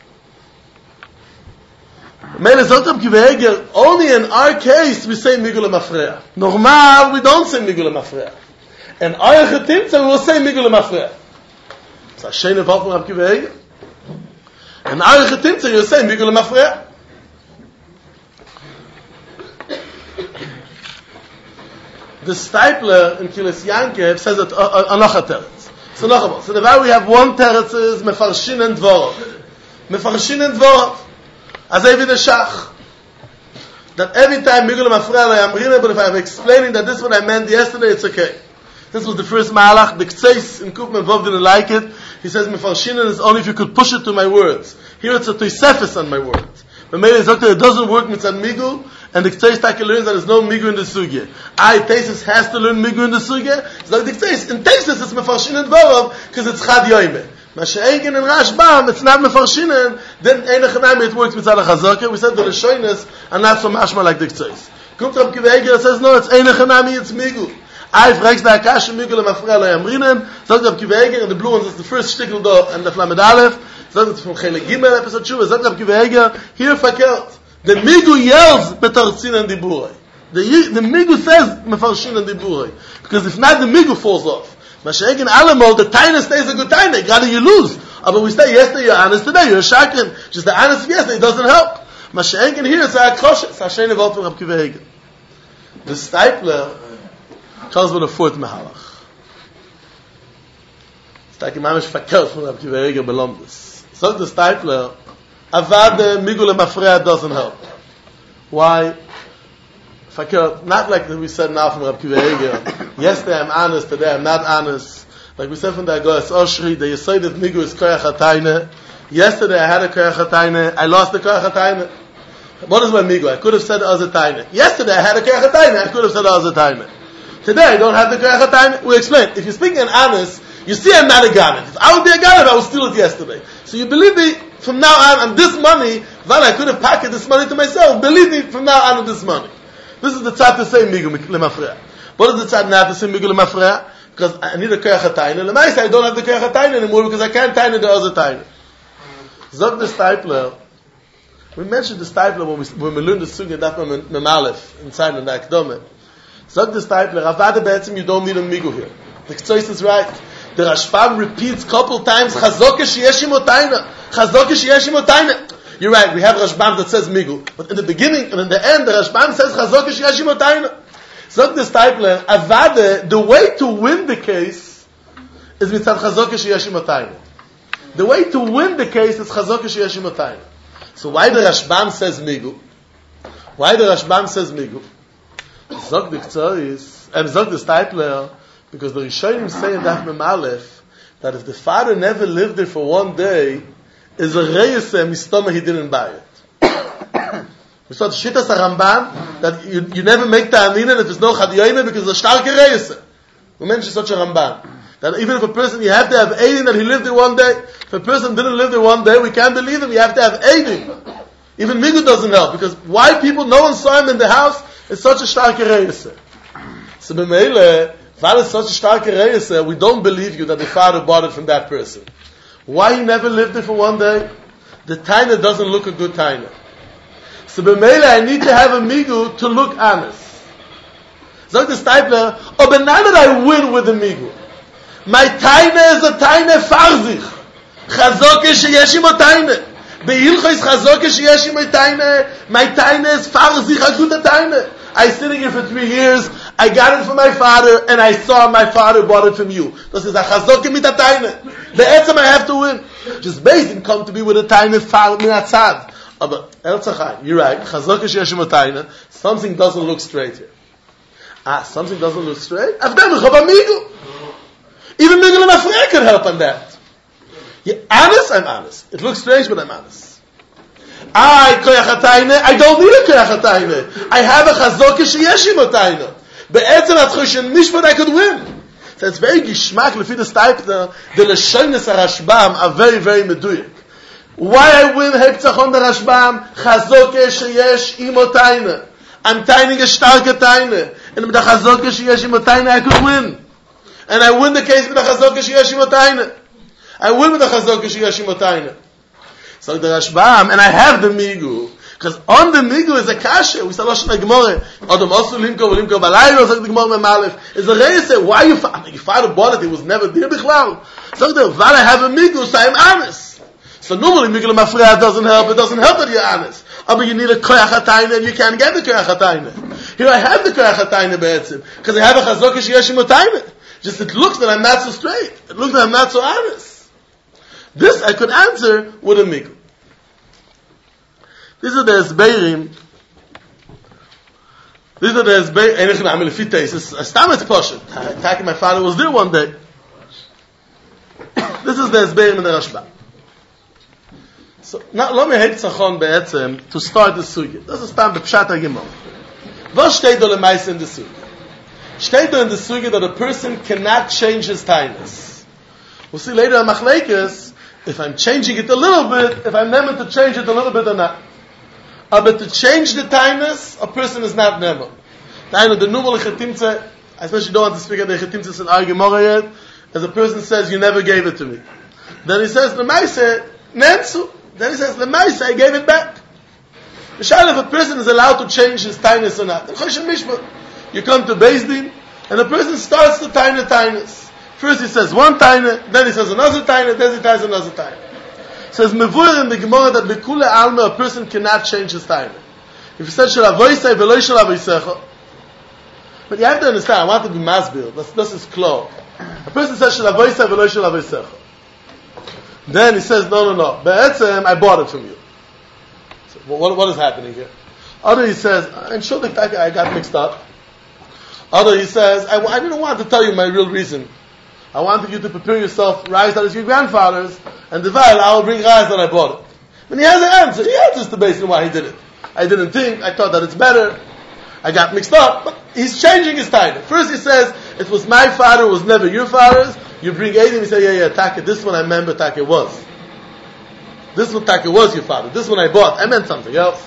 B: Only in our case we say migu lemafreya. Normal, we don't say migu lemafreya. In our chetimtza, we will say migu lemafreya. It's a shene val from Rabbi Akiva Eiger. In our chetimtza, you will say migu lemafreya. The Stipler in Kilis Yankev says that Anocha Teretz. So Anocha. So the way we have one Teretz is Mefarshin and Dvorov. Mefarshin and Dvorov. As I the Shach. That every time Migul Mafreya Yamrina, but if I'm explaining that this is what I meant yesterday, it's okay. This was the first Malach. The Ktseis in Kuf Mevov didn't like it. He says Mefarshin is only if you could push it to my words. Here it's a Tosefes on my words. But maybe it doesn't work mitzad Migul. And the Ktseis Taki learns that there's no Migu in the Sugya. I, Tesis has to learn Migu in the Sugya. It's like the Ktseis. In Tesis it's Mefarshin and Dvorov, because it's Chad Yoime. Masha'egin and Rashbam, it's not Mefarshin, then Einachanami, it works mitzad HaChazaka. We said the Rishonis are not so mashma like the Ktseis. Kumt Rab Kiva Eger says, no, it's Einachanami, it's Migu. I, fragst the Akash, Migu leMafreya lo Yamrinen, sagt Rab Kiva Eger, and the blue ones, it's the first shtickle do, and the Flamed Aleph, sagt it's from Chele Gimel, episode Shuva, sagt Rab Kiva Eger, here fakert. The Migu yells Betartzin and Diburai. The, the Migu says Mefarshin and Diburai. Because if not, the Migu falls off. Masha'egin Alamol, the Taina stays a good Taina. Rather you lose. But we say yesterday you're honest, today you're a Shakrin. Just the honest of yesterday doesn't help. Masha'egin here is a Kroshe. It's Hashem Evolved from Rab Kiva Eger. The Stipler comes with a fourth Mehalach. It's like Imamish Fakir from Rab Kiva Eger Belomdus. So the Stipler, Avad Migul Mafreya doesn't help. Why? Fakir, not like we said now from Rab Kiva Eger. Yesterday I'm honest, today I'm not honest. Like we said from the Agoras Oshri, the Yesod of Migu is Koyach HaTayne. Yesterday I had a Koyach HaTayne, I lost the Koyach HaTayne. What is my Migu? I could have said Oz HaTayne. Yesterday I had a Koyach HaTayne, I could have said Oz HaTayne. Today I don't have the Koyach HaTayne. We'll explain. If you're speaking in honest, you see I'm not a Ganet. If I would be a Ganet, I would steal it yesterday. So you believe me, from now on, on this money, well, I could have packed this money to myself. Believe me, from now on, on this money. This is the tzad to say Migu leMafreya. What is the tzad not to say Migu leMafreya? Because I need a Koyach HaTayne. Lemaisa, I don't have the Koyach HaTayne anymore because I can't Tayne the other Tayne. Zog the Stipler. We mentioned the Stipler when we, when we learned the Sugya Daf Memalef inside in the Akdome. Zog the Stipler. Avada Be'etzim, you don't need a Migu here. The Ktsois is right. The Rashbam repeats couple times Chazoke Sheyeshim Otayna. Chazoke Sheyeshim Otayna. You're right, we have Rashbam that says Migu. But in the beginning and in the end, the Rashbam says Chazoke Sheyeshim Otayna. So the Stipler, Avade, the way to win the case is mitzad Chazoke Sheyeshim Otayna. The way to win the case is Chazoke Sheyeshim Otayna. So why the Rashbam says Migu? Why the Rashbam says Migu? Zog the Ktsois, and Zog the Stipler, because the Rishonim say in Daf Mem Aleph that if the father never lived there for one day, is a reyese mistoma he didn't buy it. We saw the Shittas HaRamban that you, you never make the Amina if there's no Chadiyayme because it's a starke reyese. We mentioned such a Ramban that even if a person, you have to have Eidim that he lived there one day. If a person didn't live there one day, we can't believe him. You have to have Eidim. Even Migu doesn't help because why people, no one saw him in the house, is such a starke reyese. So b'meile, While it's such a starke reyese, we don't believe you that the father bought it from that person. Why he never lived there for one day? The taina doesn't look a good taina. So b'meile, I need to have a migu to look honest. Zog the Stipler, oh, but now that I win with the migu, my taina is a taina farzich. Chazoke sheyesh imo taina. Be'ilcho is chazoke sheyesh imo taina. My taina is farzich, a good taina. I sitting here for three years, I got it from my father, and I saw my father bought it from you. This is a chazoke mit a taina. The etzem I have to win. Just basing come to be with a taina far minatzad. But El Tzachai, you're right. Chazoke sheyesh imo taina. Something doesn't look straight here. Ah, something doesn't look straight? Even Migul and Afrei can help on that. You're honest? I'm honest. It looks strange, but I'm honest. I, koyach hatayne, I don't need a koyach hatayne. I have a chazoke sheyesh imo taina. Be'etzem atchoshen mishpat I could win. So it's very gishmak, lefi the Stipler, the Leshonis HaRashbam are very, very meduyek. Why I win heptzachon the Rashbam? Chazoke sheyesh imo taina. I'm taining a starke taina. And with the chazoke sheyesh imo taina I could win. And I win the case with the chazoke sheyesh imo taina. I win with the chazoke sheyesh imo taina. So the Rashbam, and I have the migu, because on the migu is a kasha. We saw Lashon HaGemorah. Adam also limko v'limko balayro. So the Gemorah Memalef is a reise. Why you? I mean, your father bought it. It was never there bichlal. So the while I have a migu, so I'm honest. So normally migu l'mafreya doesn't help. It doesn't help that you're honest. But you need a koyach hatayna, and you can't get the koyach hatayna. Here I have the koyach hatayna be'etzim, because I have a chazok sheyesh imo tayna. Just it looks that I'm not so straight. It looks that I'm not so honest. This I could answer with a migu. These are the esbeirim. These are the esbeirim. Einich na'amil fites. Stam it's poshet. Taki, my father was there one day. This is the esbeirim in the Rashba. So now, lo me heit tzachon be'etzem to start the sugya. This is stam b'pshat ha'gimor. Was steht da lemeis in the sugya? Steht da in the sugya that a person cannot change his tainus. We'll see later in Machlekes if I'm changing it a little bit, if I'm never to change it a little bit or not. Uh, but to change the tainus, a person is not never. The numal chetimtze, I especially don't want to speak at the chetimtze in our Gemara yet, as a person says, you never gave it to me. Then he says, lemaise, nensu. Then he says, lemaise, I gave it back. Mishal, if a person is allowed to change his tainus or not. You come to Beis Din, and a person starts to taina tainus. First he says one taina, then he says another taina, then he says another taina. Says mevur in the Gemara that bekule alma a person cannot change his taina. If he says shalavoisei v'lo shalavoisecha, but you have to understand. I want to be masbil. This, this is clear. A person says shalavoisei v'lo shalavoisecha. Then he says no, no, no. Be'etzem, I bought it from you. So what, what is happening here? Other he says, I'm sure the fact I got mixed up. Other he says, I, I didn't want to tell you my real reason. I wanted you to prepare yourself rice that is your grandfather's, and the while I will bring rice that I bought it. And he has an answer. He answers the basis why he did it. I didn't think. I thought that it's better. I got mixed up. But he's changing his title. First he says, it was my father, it was never your father's. You bring Eidim, he say, yeah, yeah, Taka, this one I remember Taka was. This one Taka was your father. This one I bought. I meant something else.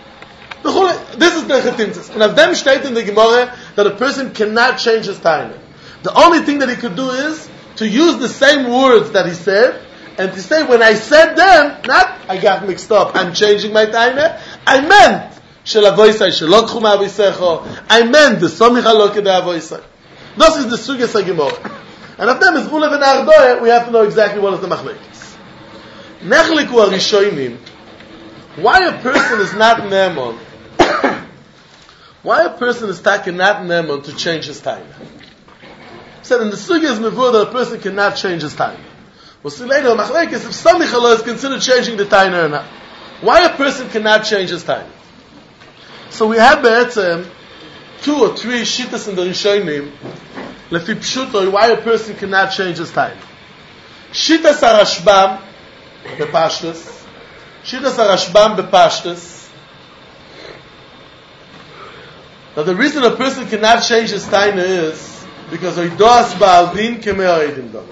B: This is the chetimtzes. And of them state in the Gemara that a person cannot change his title. The only thing that he could do is to use the same words that he said, and to say, when I said them, not, I got mixed up, I'm changing my taina, I meant, Shelavoisai, Shelokchu ma'avisecho, I meant, the Somich haloke de'avoisai. This is the Sugyas HaGemorah. And of them is Ulev and Ardoye, we have to know exactly what is the Machlekes. Nechliku HaRishonim, why a person is not Ne'emon, why a person is taken not Ne'emon to change his taina? Said in the Sugyas Mevur that a person cannot change his taina. We'll see later in Machlekes if Samich Halo is considered changing the taina or not. Why a person cannot change his taina? So we have be'etzem two or three shittas in the Rishonim lefi pshuto why a person cannot change his taina. Shittas HaRashbam bepashtus, Shittas HaRashbam bepashtus. Now the reason a person cannot change his taina is because oidos ba'al din kemei oidim dam.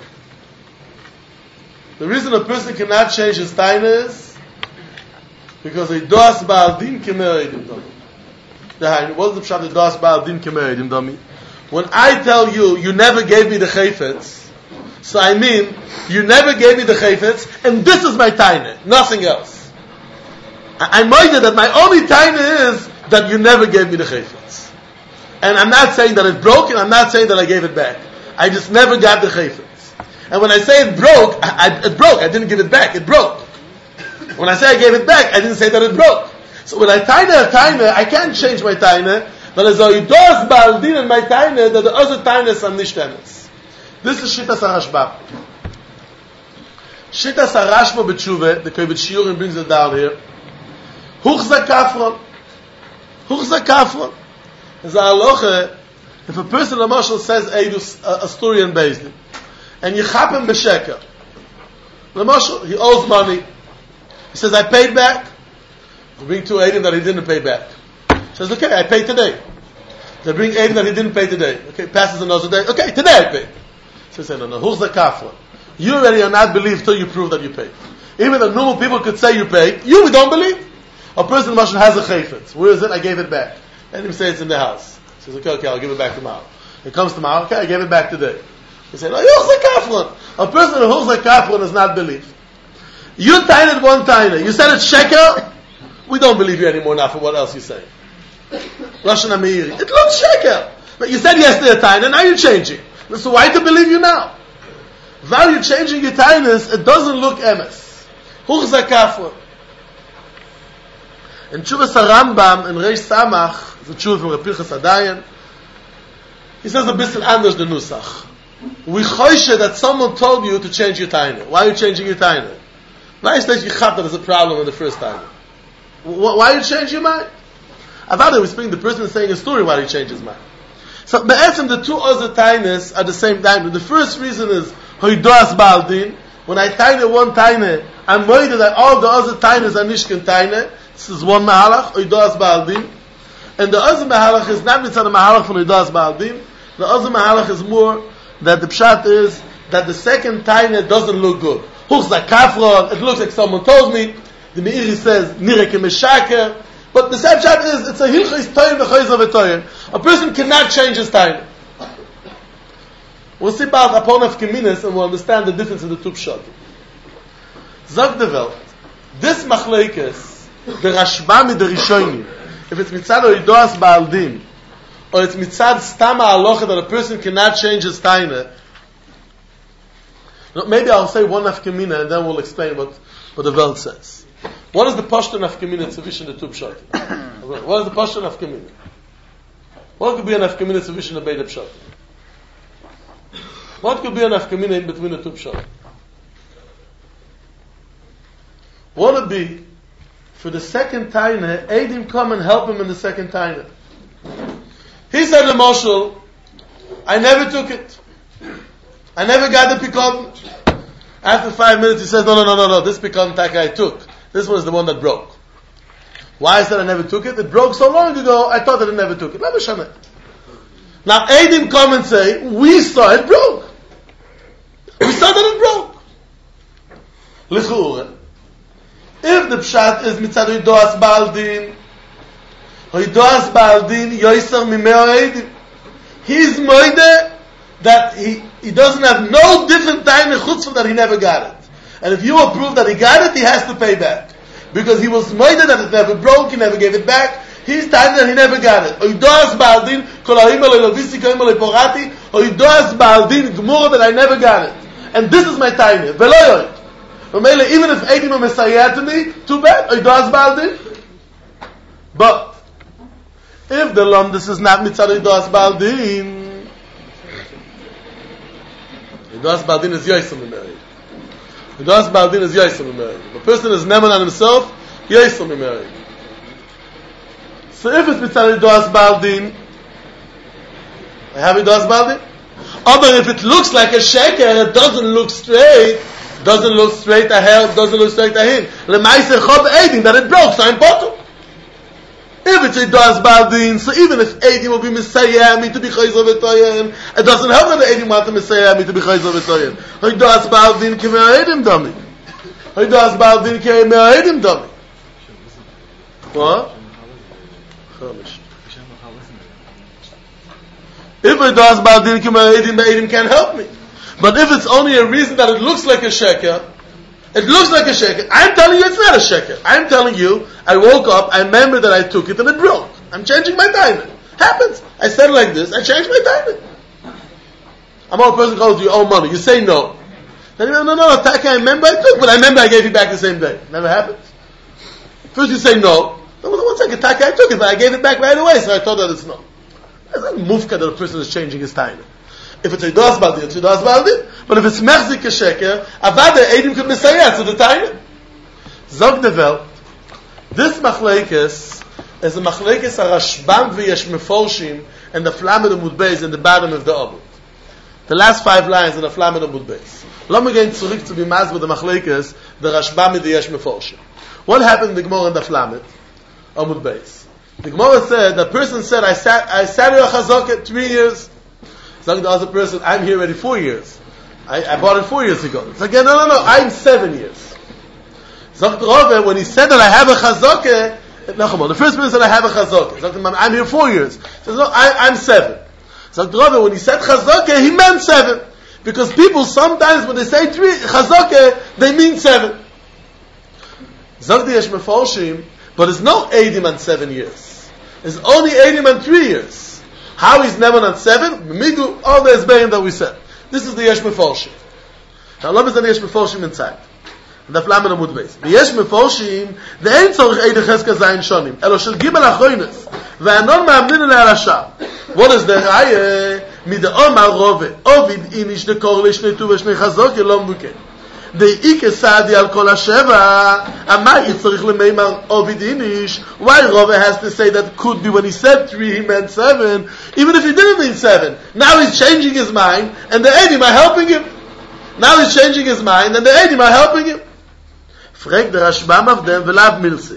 B: The reason a person cannot change his taina is because oidos ba'al din kemei oidim dam. What is the pshat oidos ba'al din kemei oidim dam? When I tell you, you never gave me the chayfetz, so I mean, you never gave me the chayfetz, and this is my taina, nothing else. I, I'm minded that my only taina is that you never gave me the chayfetz. And I'm not saying that it broke, and I'm not saying that I gave it back. I just never got the chayfetz. And when I say it broke, I, I, it broke. I didn't give it back. It broke. When I say I gave it back, I didn't say that it broke. So when I taina a taina, I can't change my taina. But as I does baldin in my taina, that the other tainas are nishtanas. This is Shittas HaRashbam. Shittas HaRashbam b'tshuva, the Kovetz Shiurim brings it down here. Huchza kafron. Huchza kafron. As a halacha, if a person, a marshal, says Eidus, a, a story in Beis Din, and you chap him b'sheker, the marshal, he owes money. He says, I paid back. You bring two Eidim that he didn't pay back. He says, okay, I paid today. They bring Eidim that he didn't pay today. Okay, passes another day. Okay, today I paid. So he says, no, no, who's the kafra? You already are not believed till you prove that you paid. Even the normal people could say you paid. You, we don't believe. A person, marshal, has a chayfetz. Where is it? I gave it back. And he says it's in the house. He says, okay, okay, I'll give it back tomorrow. It comes tomorrow, okay, I gave it back today. He said, no, you're kafron. A person who holds a kafron is not believed. You tained one taina. You said it's sheker. We don't believe you anymore now for what else you say. Lashon HaMeiri. It looks sheker. But you said yesterday a taina, now you're changing. So why to believe you now? While you're changing your tainas, it doesn't look emes. Huchza kafron. In Tshuvas HaRambam, in Reish Samach, the truth from Repichas Adayan. He says a bit anders the Nusach. We choishe that someone told you to change your taina. Why are you changing your taina? Why is that you chat that is a problem in the first time? Why you change your mind? About it, we speak the person saying a story why he changed his mind. So, be'etzem, the two other tainas are the same time. The first reason is hoidoas baldin. When I taina one taina, I'm worried that all the other tainas are nishkin taina. This is one mahalach, hoidoas baldin. And the other mahalach is not mitzvah the mahalach from hoidoas baldin. The other mahalach is more that the pshat is that the second taina doesn't look good. Huchs a kafron, it looks like someone told me. The Meiri says, nirek mishaker. But the same pshat is, it's a hilchos toyin v'choyzer v'toyin. A person cannot change his taina. We'll see about upon of Keminis and we'll understand the difference in the two pshat. Zog the Welt, this machlekes, the Rashba mid the Rishonim, if it's mitzad oidoas ba'aldim, or it's mitzad stama alocha that a person cannot change his taina, maybe I'll say one nafkamina and then we'll explain what, what the Welt says. What is the pashto nafkamina tzvish in the two pshat? What is the pashto nafkamina? What could be a nafkamina tzvish in the beide pshat? What could be a nafkamina in between the two pshat? What would be for the second taina, Eidim come and help him in the second taina? He said to Moshe, I never took it. I never got the pikon. After five minutes he says, no, no, no, no, no, this pikon taka I took. This one is the one that broke. Why I said I never took it? It broke so long ago, I thought that I never took it. Never shana. Now Eidim come and say, we saw it broke. We saw that it broke. L'chura. If the pshat is mitzad hoidoas ba'aldin, hoidoas ba'aldin yoiser mimeo Eidim. He's moide that he, he doesn't have no different time in chutzpah that he never got it. And if you approve that he got it, he has to pay back. Because he was moide that it never broke, he never gave it back. He's time that he never got it. Hoidoas ba'aldin, kol ha'im alei lovisi kol ha'im alei porati, hoidoas ba'aldin gmura that I never got it. And this is my time. Velo yoid. Even if Eidim are Messiah to me, too bad. Hoidoas ba'aldin. But if the Lomdus is not mitzad hoidoas ba'aldin, hoidoas ba'aldin is yoisem imeri. Hoidoas ba'aldin is yoisem imeri. The person is neman on himself, yoisem imeri. So if it's mitzad hoidoas ba'aldin, I have hoidoas ba'aldin. But if it looks like a sheker, it doesn't look straight, doesn't look straight ahead, doesn't look straight ahead. Lemaise chob Eidim, that it broke, so I'm bottom. If it's hoidoas ba'aldin, so even if Eidim will be Messiah me to be chayzer v'toyen, it doesn't help that the Eidim want to Messiah me to be chayzer v'toyen. Hoidoas ba'aldin k'mei Eidim dami. Hoidoas ba'aldin k'mei Eidim dami. What? Chamish. If hoidoas ba'aldin k'mei Eidim, the Eidim can't help me. But if it's only a reason that it looks like a sheker, it looks like a sheker. I'm telling you it's not a sheker. I'm telling you, I woke up, I remember that I took it and it broke. I'm changing my timing. Happens. I said it like this, I changed my timing. I'm all person calls you owe money. You say no. Then you go, no, no, no, Taka, I remember I took, but I remember I gave you back the same day. Never happens. First you say no. No, one second, Taka, I took it, but I gave it back right away, so I thought that it's no. That's not mufka that a person is changing his timing. If it's hoidoas ba'aldin, it's hoidoas ba'aldin. But if it's mechzik a sheker, avada Eidim could Messiah to the time. Zog the Welt, this machlekes is a machlekes a Rashbam v'yesh meforshim and the flamed amud beis in the bottom of the obud. The last five lines in the flamed amud beis. Let me get zurück to be maz with the machlekes the Rashbam v'yesh meforshim. What happened in the Gemara in the flamed amud beis? The Gemara said the person said I sat I sat here a chazaka three years. Zog the other person, I'm here already four years. I, I bought it four years ago. It's like, no, no, no, I'm seven years. Zog the Rove, when he said that I have a chazaka, no, the first person said I have a chazaka. Zog the I'm here four years. He says, no, I, I'm seven. Zog the Rove, when he said chazaka, he meant seven. Because people sometimes, when they say three, chazaka, they mean seven. Zog the Yesh Meforshim, but there's no Eidim on seven years. There's only Eidim on three years. How is Neman on seven? Migu, all the Esbeim that we said. This is the Yesh Meforshim. Now, let me say the Yesh Meforshim inside. דף למד עמוד בייס. ויש מפורשים, ואין צורך עד חזקה זין שונים, אלא של גימל אחרוינס, והנון מאמנין אליה על השאר. What is the ראיה? מדאומר רובה, עוביד איניש דקור לשני טוב ושני חזוק, לא מבוקר. דאיקה סעדי על כל השבע, אמר צריך למימר עוביד איניש, why Rova has to say that could be when he said three, he meant seven, even if he didn't mean seven. Now he's changing his mind, and the Eidim are helping him. Now he's changing his mind, and the Eidim are helping him. Frag the Rashbam of them, v'lav milsi.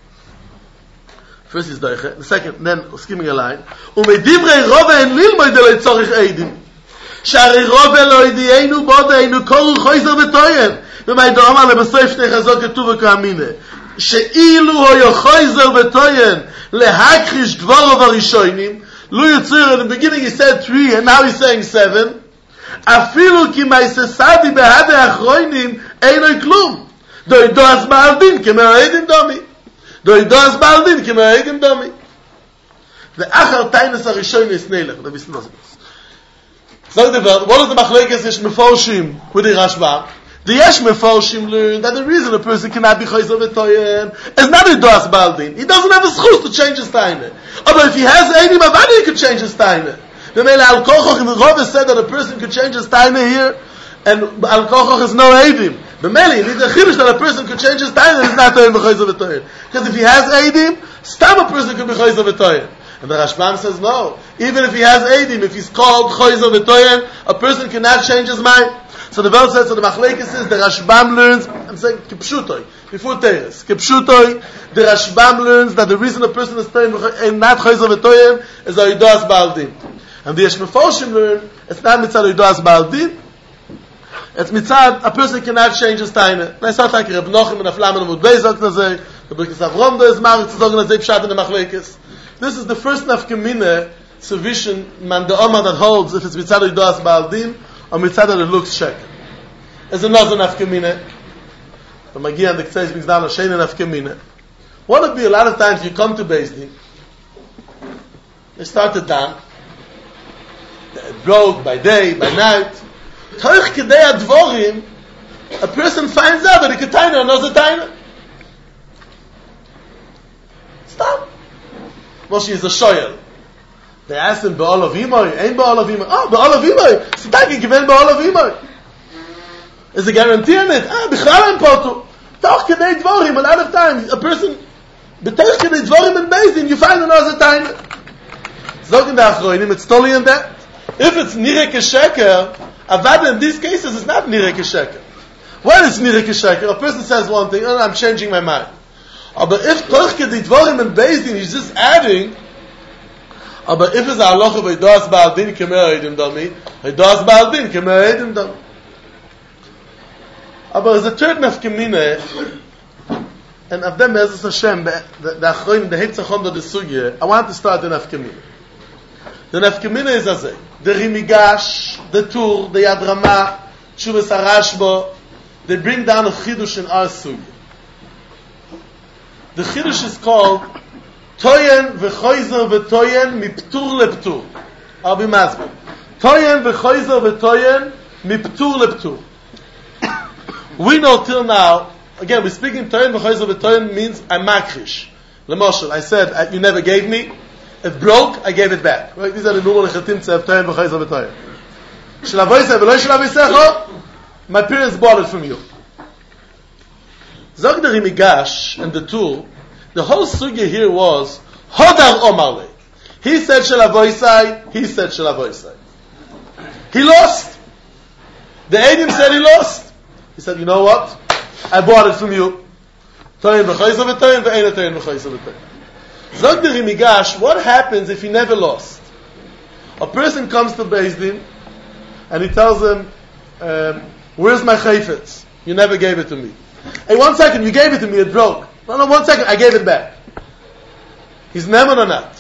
B: First is Deiche, the second, then skimming a line. ומדיברי Rova en lilmoy delay tzorich Eidim. שהרי Rova לא ידיענו בודענו קורו חויזר וטוין. ומה ידעו אמר לבסוף שני חזוק כתוב וכאמינה. שאילו היו חויזר וטוין להכחיש דברו בראשונים, לא יוצר, in the beginning he said three, and now he's saying seven, אפילו כי מייססדי בהדי האחרונים אינו כלום. דו ידעו אז בעל דין כמאוהדים דומי. דו ידעו אז בעל דין כמאוהדים דומי. ואחר טיינס הראשונס נלך, זה בסנוזמוס. So the word, what is the machlekes is meforshim with the Rashba? The yesh meforshim learn that the reason a person cannot be chayzer v'toyen is not a das baldin. He doesn't have a schus to change his taine. But if he has eidim avadi, he could change his taine. The mele al kochoch in the Rova said that a person could change his taine here, and al kochoch is no eidim. The mele, it is a chiddush that a person could change his taine and is not toyen v'chayzer v'toyen. Because if he has eidim, stam a person could be chayzer v'toyen. And the Rashbam says no. Even if he has Eidim, if he's called Choyzer V'Toyen, a person cannot change his mind. So the Vel says, so the Machlekes says, the Rashbam learns, I'm saying, Kipshutoi, before Teres, Kipshutoi, the Rashbam learns that the reason a person is toyen, not Choyzer V'Toyen, is Oidoas Baldin. And the Yesh Meforshim learn, it's not Mitzad Oidoas Baldin, it's Mitzad, a person cannot change his taine. And I saw like Reb Nochim and Aflam and Amud Beis, the Birkis Avrom, there is Marit, it's talking about Pshat in the Machlekes. This is the first nafkamina sufficient man the Omar that holds if it's mitzad Oidoas Baldin or mitzad that it looks shek. There's another nafkamina. The Magia and the Ktseis brings down a sheina nafkamina. What would be a lot of times you come to Beis Din, they start it down, it broke by day, by night. Toich kedei advorim, a person finds out that he could taina another taina. Stop. Moshe is a shoyel. They asked him, Ba'al of Imoy? Ain't Ba'al of Imoy? Oh, Ba'al of Imoy! Sitaki given Ba'al of Imoy. Is a guarantee on it? Ah, B'chal and Potu. Toch kedei dvorim, a lot of times, a person, b'toch kedei dvorim and Beis, you find another time. Zogen the Achroinim, it's totally in that. If it's Nirek Sheker, Avad in these cases, it's not Nirek Sheker. What is Nirek Sheker? A person says one thing, oh, I'm changing my mind. Aber if Torchke die Dvorim and Beis Din is just adding, aber if it's a halacha by Oidoas Baldin kemei Eidim Dami, Oidoas Baldin kemei Eidim Dami. Aber there's a third nafkamina, and of them Be'ezus Hashem, the Achronim, the Heitzachon of the Sugya, I want to start the nafkamina. The nafkamina is as the Rimigash, the Tur, the Yad Ramah, Shuvas Arashbo, they bring down a chidush in our Sugya. The Chiddush is called Toyen v'choizer v'toyen miptur leptur. I'll be masbir. Toyen v'choizer v'toyen miptur leptur. We know till now, again, we're speaking Toyen v'choizer v'toyen means I'm makrish. L'moshel, I said, I, you never gave me. It broke, I gave it back. Right? These are the normal lechatim to have Toyen v'choizer v'toyen. Shlavoisei v'lo shlavoisecho, my parents bought it from you. Zog the Rimigash and the Tur, the whole sugya here was Hodar Omarle. He said Shalavoisai, he said Shalavoisai. He lost. The Eidim said he lost. He said, you know what? I bought it from you. Toyin v'chayzer v'toyin v'eina toyin v'chayzer v'toyin. Zog the Rimigash, what happens if he never lost? A person comes to Beis Din and he tells him, um, where's my chayfetz? You never gave it to me. Hey, one second, you gave it to me, it broke. No, no, one second, I gave it back. He's neman or not?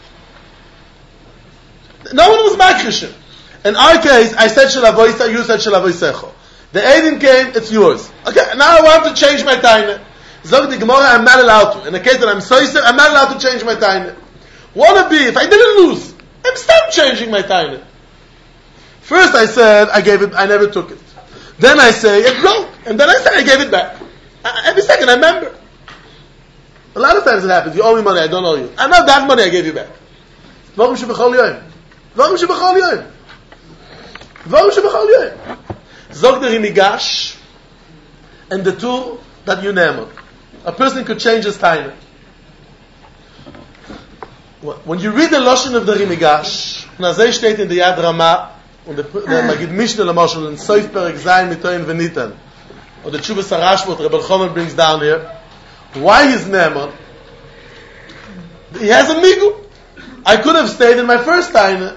B: No one was makrish. In our case, I said shalavoisa, you said shalavoisecho. The Eidim came, it's yours. Okay, now I want to change my taina. Zog the Gemara, I'm not allowed to. In the case that I'm soiser, I'm not allowed to change my taina. What would be if I didn't lose? I'm still changing my taina. First I said, I gave it, I never took it. Then I say, it broke. And then I said I gave it back. I, every second I remember. A lot of times it happens. You owe me money, I don't owe you. I know that money I gave you back. Dvarim shebechol yoyim. Dvarim shebechol yoyim. Dvarim shebechol yoyim. Zog der Rimigash and the two that you name. A person could change his time. When you read the Lashon of the Rimigash, Nazay steht in the Yad Ramah, und der Magid Mishnah Lamashal in Soif Perek Zayin Mitoyin Venitan, or the Tshuvas Harash, what Rebbe Chomer brings down here. Why is Naaman? He has a migu. I could have stayed in my first time.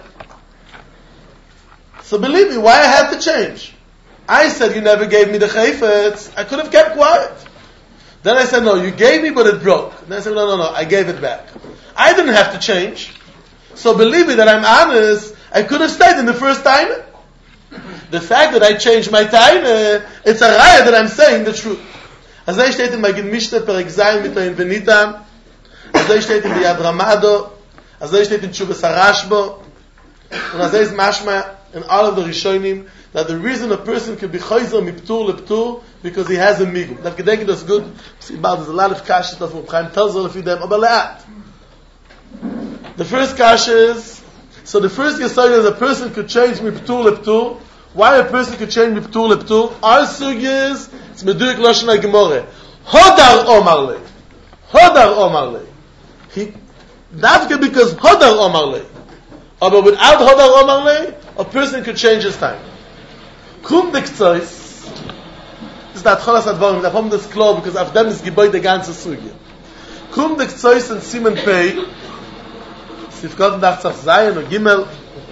B: So believe me, why I had to change? I said you never gave me the chayfetz. I could have kept quiet. Then I said no, you gave me but it broke. Then I said no, no, no, I gave it back. I didn't have to change. So believe me that I'm honest, I could have stayed in the first time. The fact that I changed my time, it's a raya that I'm saying the truth. As I steht in Magid Mishnah Perek Zayin Mitoyin Venitan, as I steht in the Yad Ramah, as I steht in Tshuvas Harashbo, and as I is mashma in all of the Rishonim, that the reason a person can be chayzer miptur leptur because he has a migu. That gedenken that's good. See, there's a lot of kasha stuff from Chaim tells all of you them about that. The first kasha is, so the first yesod is a person could change miptur leptur. Why a person could change miptur leptur? Our sugya is it's meduik lashon hagemore. Hodar omar le, hodar omar le. He dafke because hodar omar le. But without hodar omar le, a person could change his time. Kum dekzois, this is that cholas advarim, that hom das klar, because of them is geboy the ganze sugya. Kum dekzois and Simen Pei, Sifkot Nachtzach Zayin or Gimel,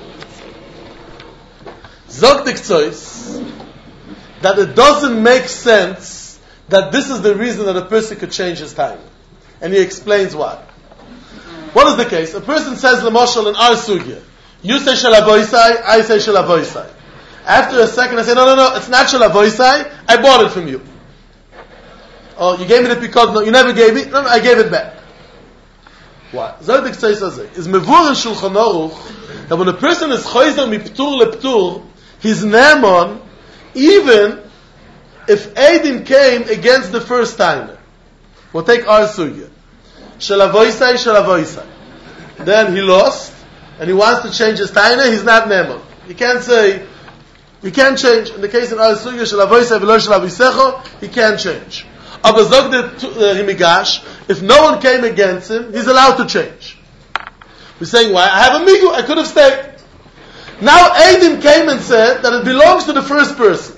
B: Zog dekzois, that it doesn't make sense that this is the reason that a person could change his time. And he explains why. What is the case? A person says, L'moshel in our sugya, you say Shalavoisai, I say Shalavoisai. After a second, I say, no, no, no, it's not Shalavoisai, I bought it from you. Oh, you gave me the pikod, no, you never gave me, no, no, I gave it back. Why? Zodik says, is mevur in Shulchan Aruch, that when a person is choizer miptur leptur, he's ne'emon, even if Eidim came against the first timer. We'll take our sugya. Shalavoisai, Shalavoisai. Then he lost, and he wants to change his taina, he's not ne'emon. You can't say, you can't change. In the case of Al Sugya, Shalavoisai v'lo Shalavisecho, he can't change. Aber zog the Rimigash, if no one came against him, he's allowed to change. We're saying, why? I have a migu, I could have stayed. Now Eidim came and said that it belongs to the first person.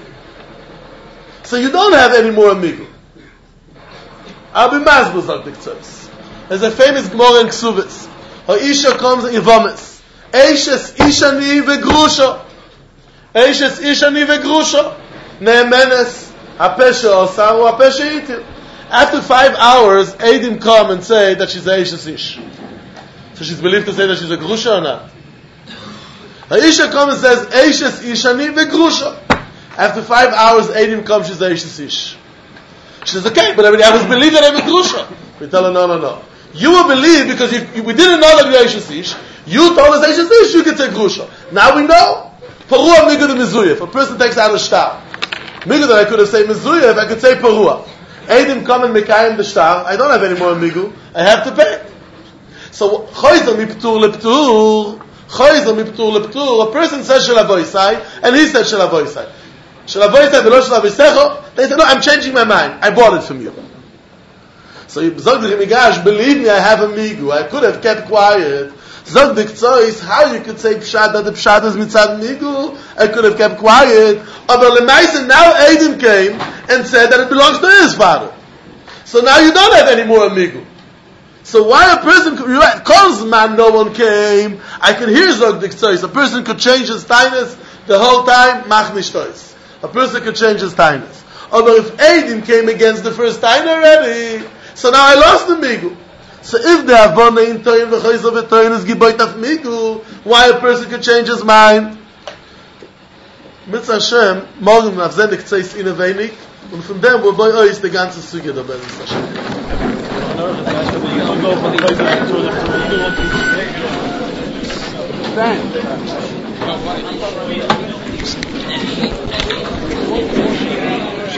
B: So you don't have any more migu. I'll be masbuz zog the Ktsos. There's a famous Gemara in Ksubis. Ha'isha comes in Yivomis. Eishes ishani ve'grusha. Eishes ishani ve'grusha. Ne'emenes ha'pesha osaru ha'pesha itir. After five hours, Eidim come and say that she's a Eishes ish. So she's believed to say that she's a grusha or not? Ha'isha comes and says, Eishes ishani ve'grusha. After five hours, Eidim come, she's a Eishes ish. She says, okay, but I was believed that I'm a grusha. We tell her, no, no, no. You were believed because you, you, we didn't know that you're Eishes ish. You told us Eishes ish, you can say grusha. Now we know. Parua migud mizuyev. If a person takes out a star, migud that I could have said mizuyev, I could say parua. Eidim come and mekayim the star. I don't have any more migu. I have to pay. So choizer miptur leptur, choizer miptur leptur. A person says shalavoisai, and he said shalavoisai. Shalavoisai v'lo shalavisecho. They said, no, I'm changing my mind. I bought it from you. So Zog the Rimigash, believe me, I have a migu. I could have kept quiet. Zog the Ktsois, how you could say pshat that the pshat is mitzad migu. I could have kept quiet. But Lemaisen, now Eidim came and said that it belongs to his father. So now you don't have any more migu. So why a person could, you're right, cause man no one came. I can hear Zog the Ktsois. A person could change his tainus the whole time, mach nishtois. A person could change his tainus. Although if Eidim came against the first time already, so now I lost the migu. So if the avona in toyin v'choyzo v'toyin is giboit af migu, why a person could change his mind? Mitzvah Hashem, morgen auf Zendik Zeis in a wenig, und von dem, wo bei euch die ganze Züge dabei ist Hashem. Thanks.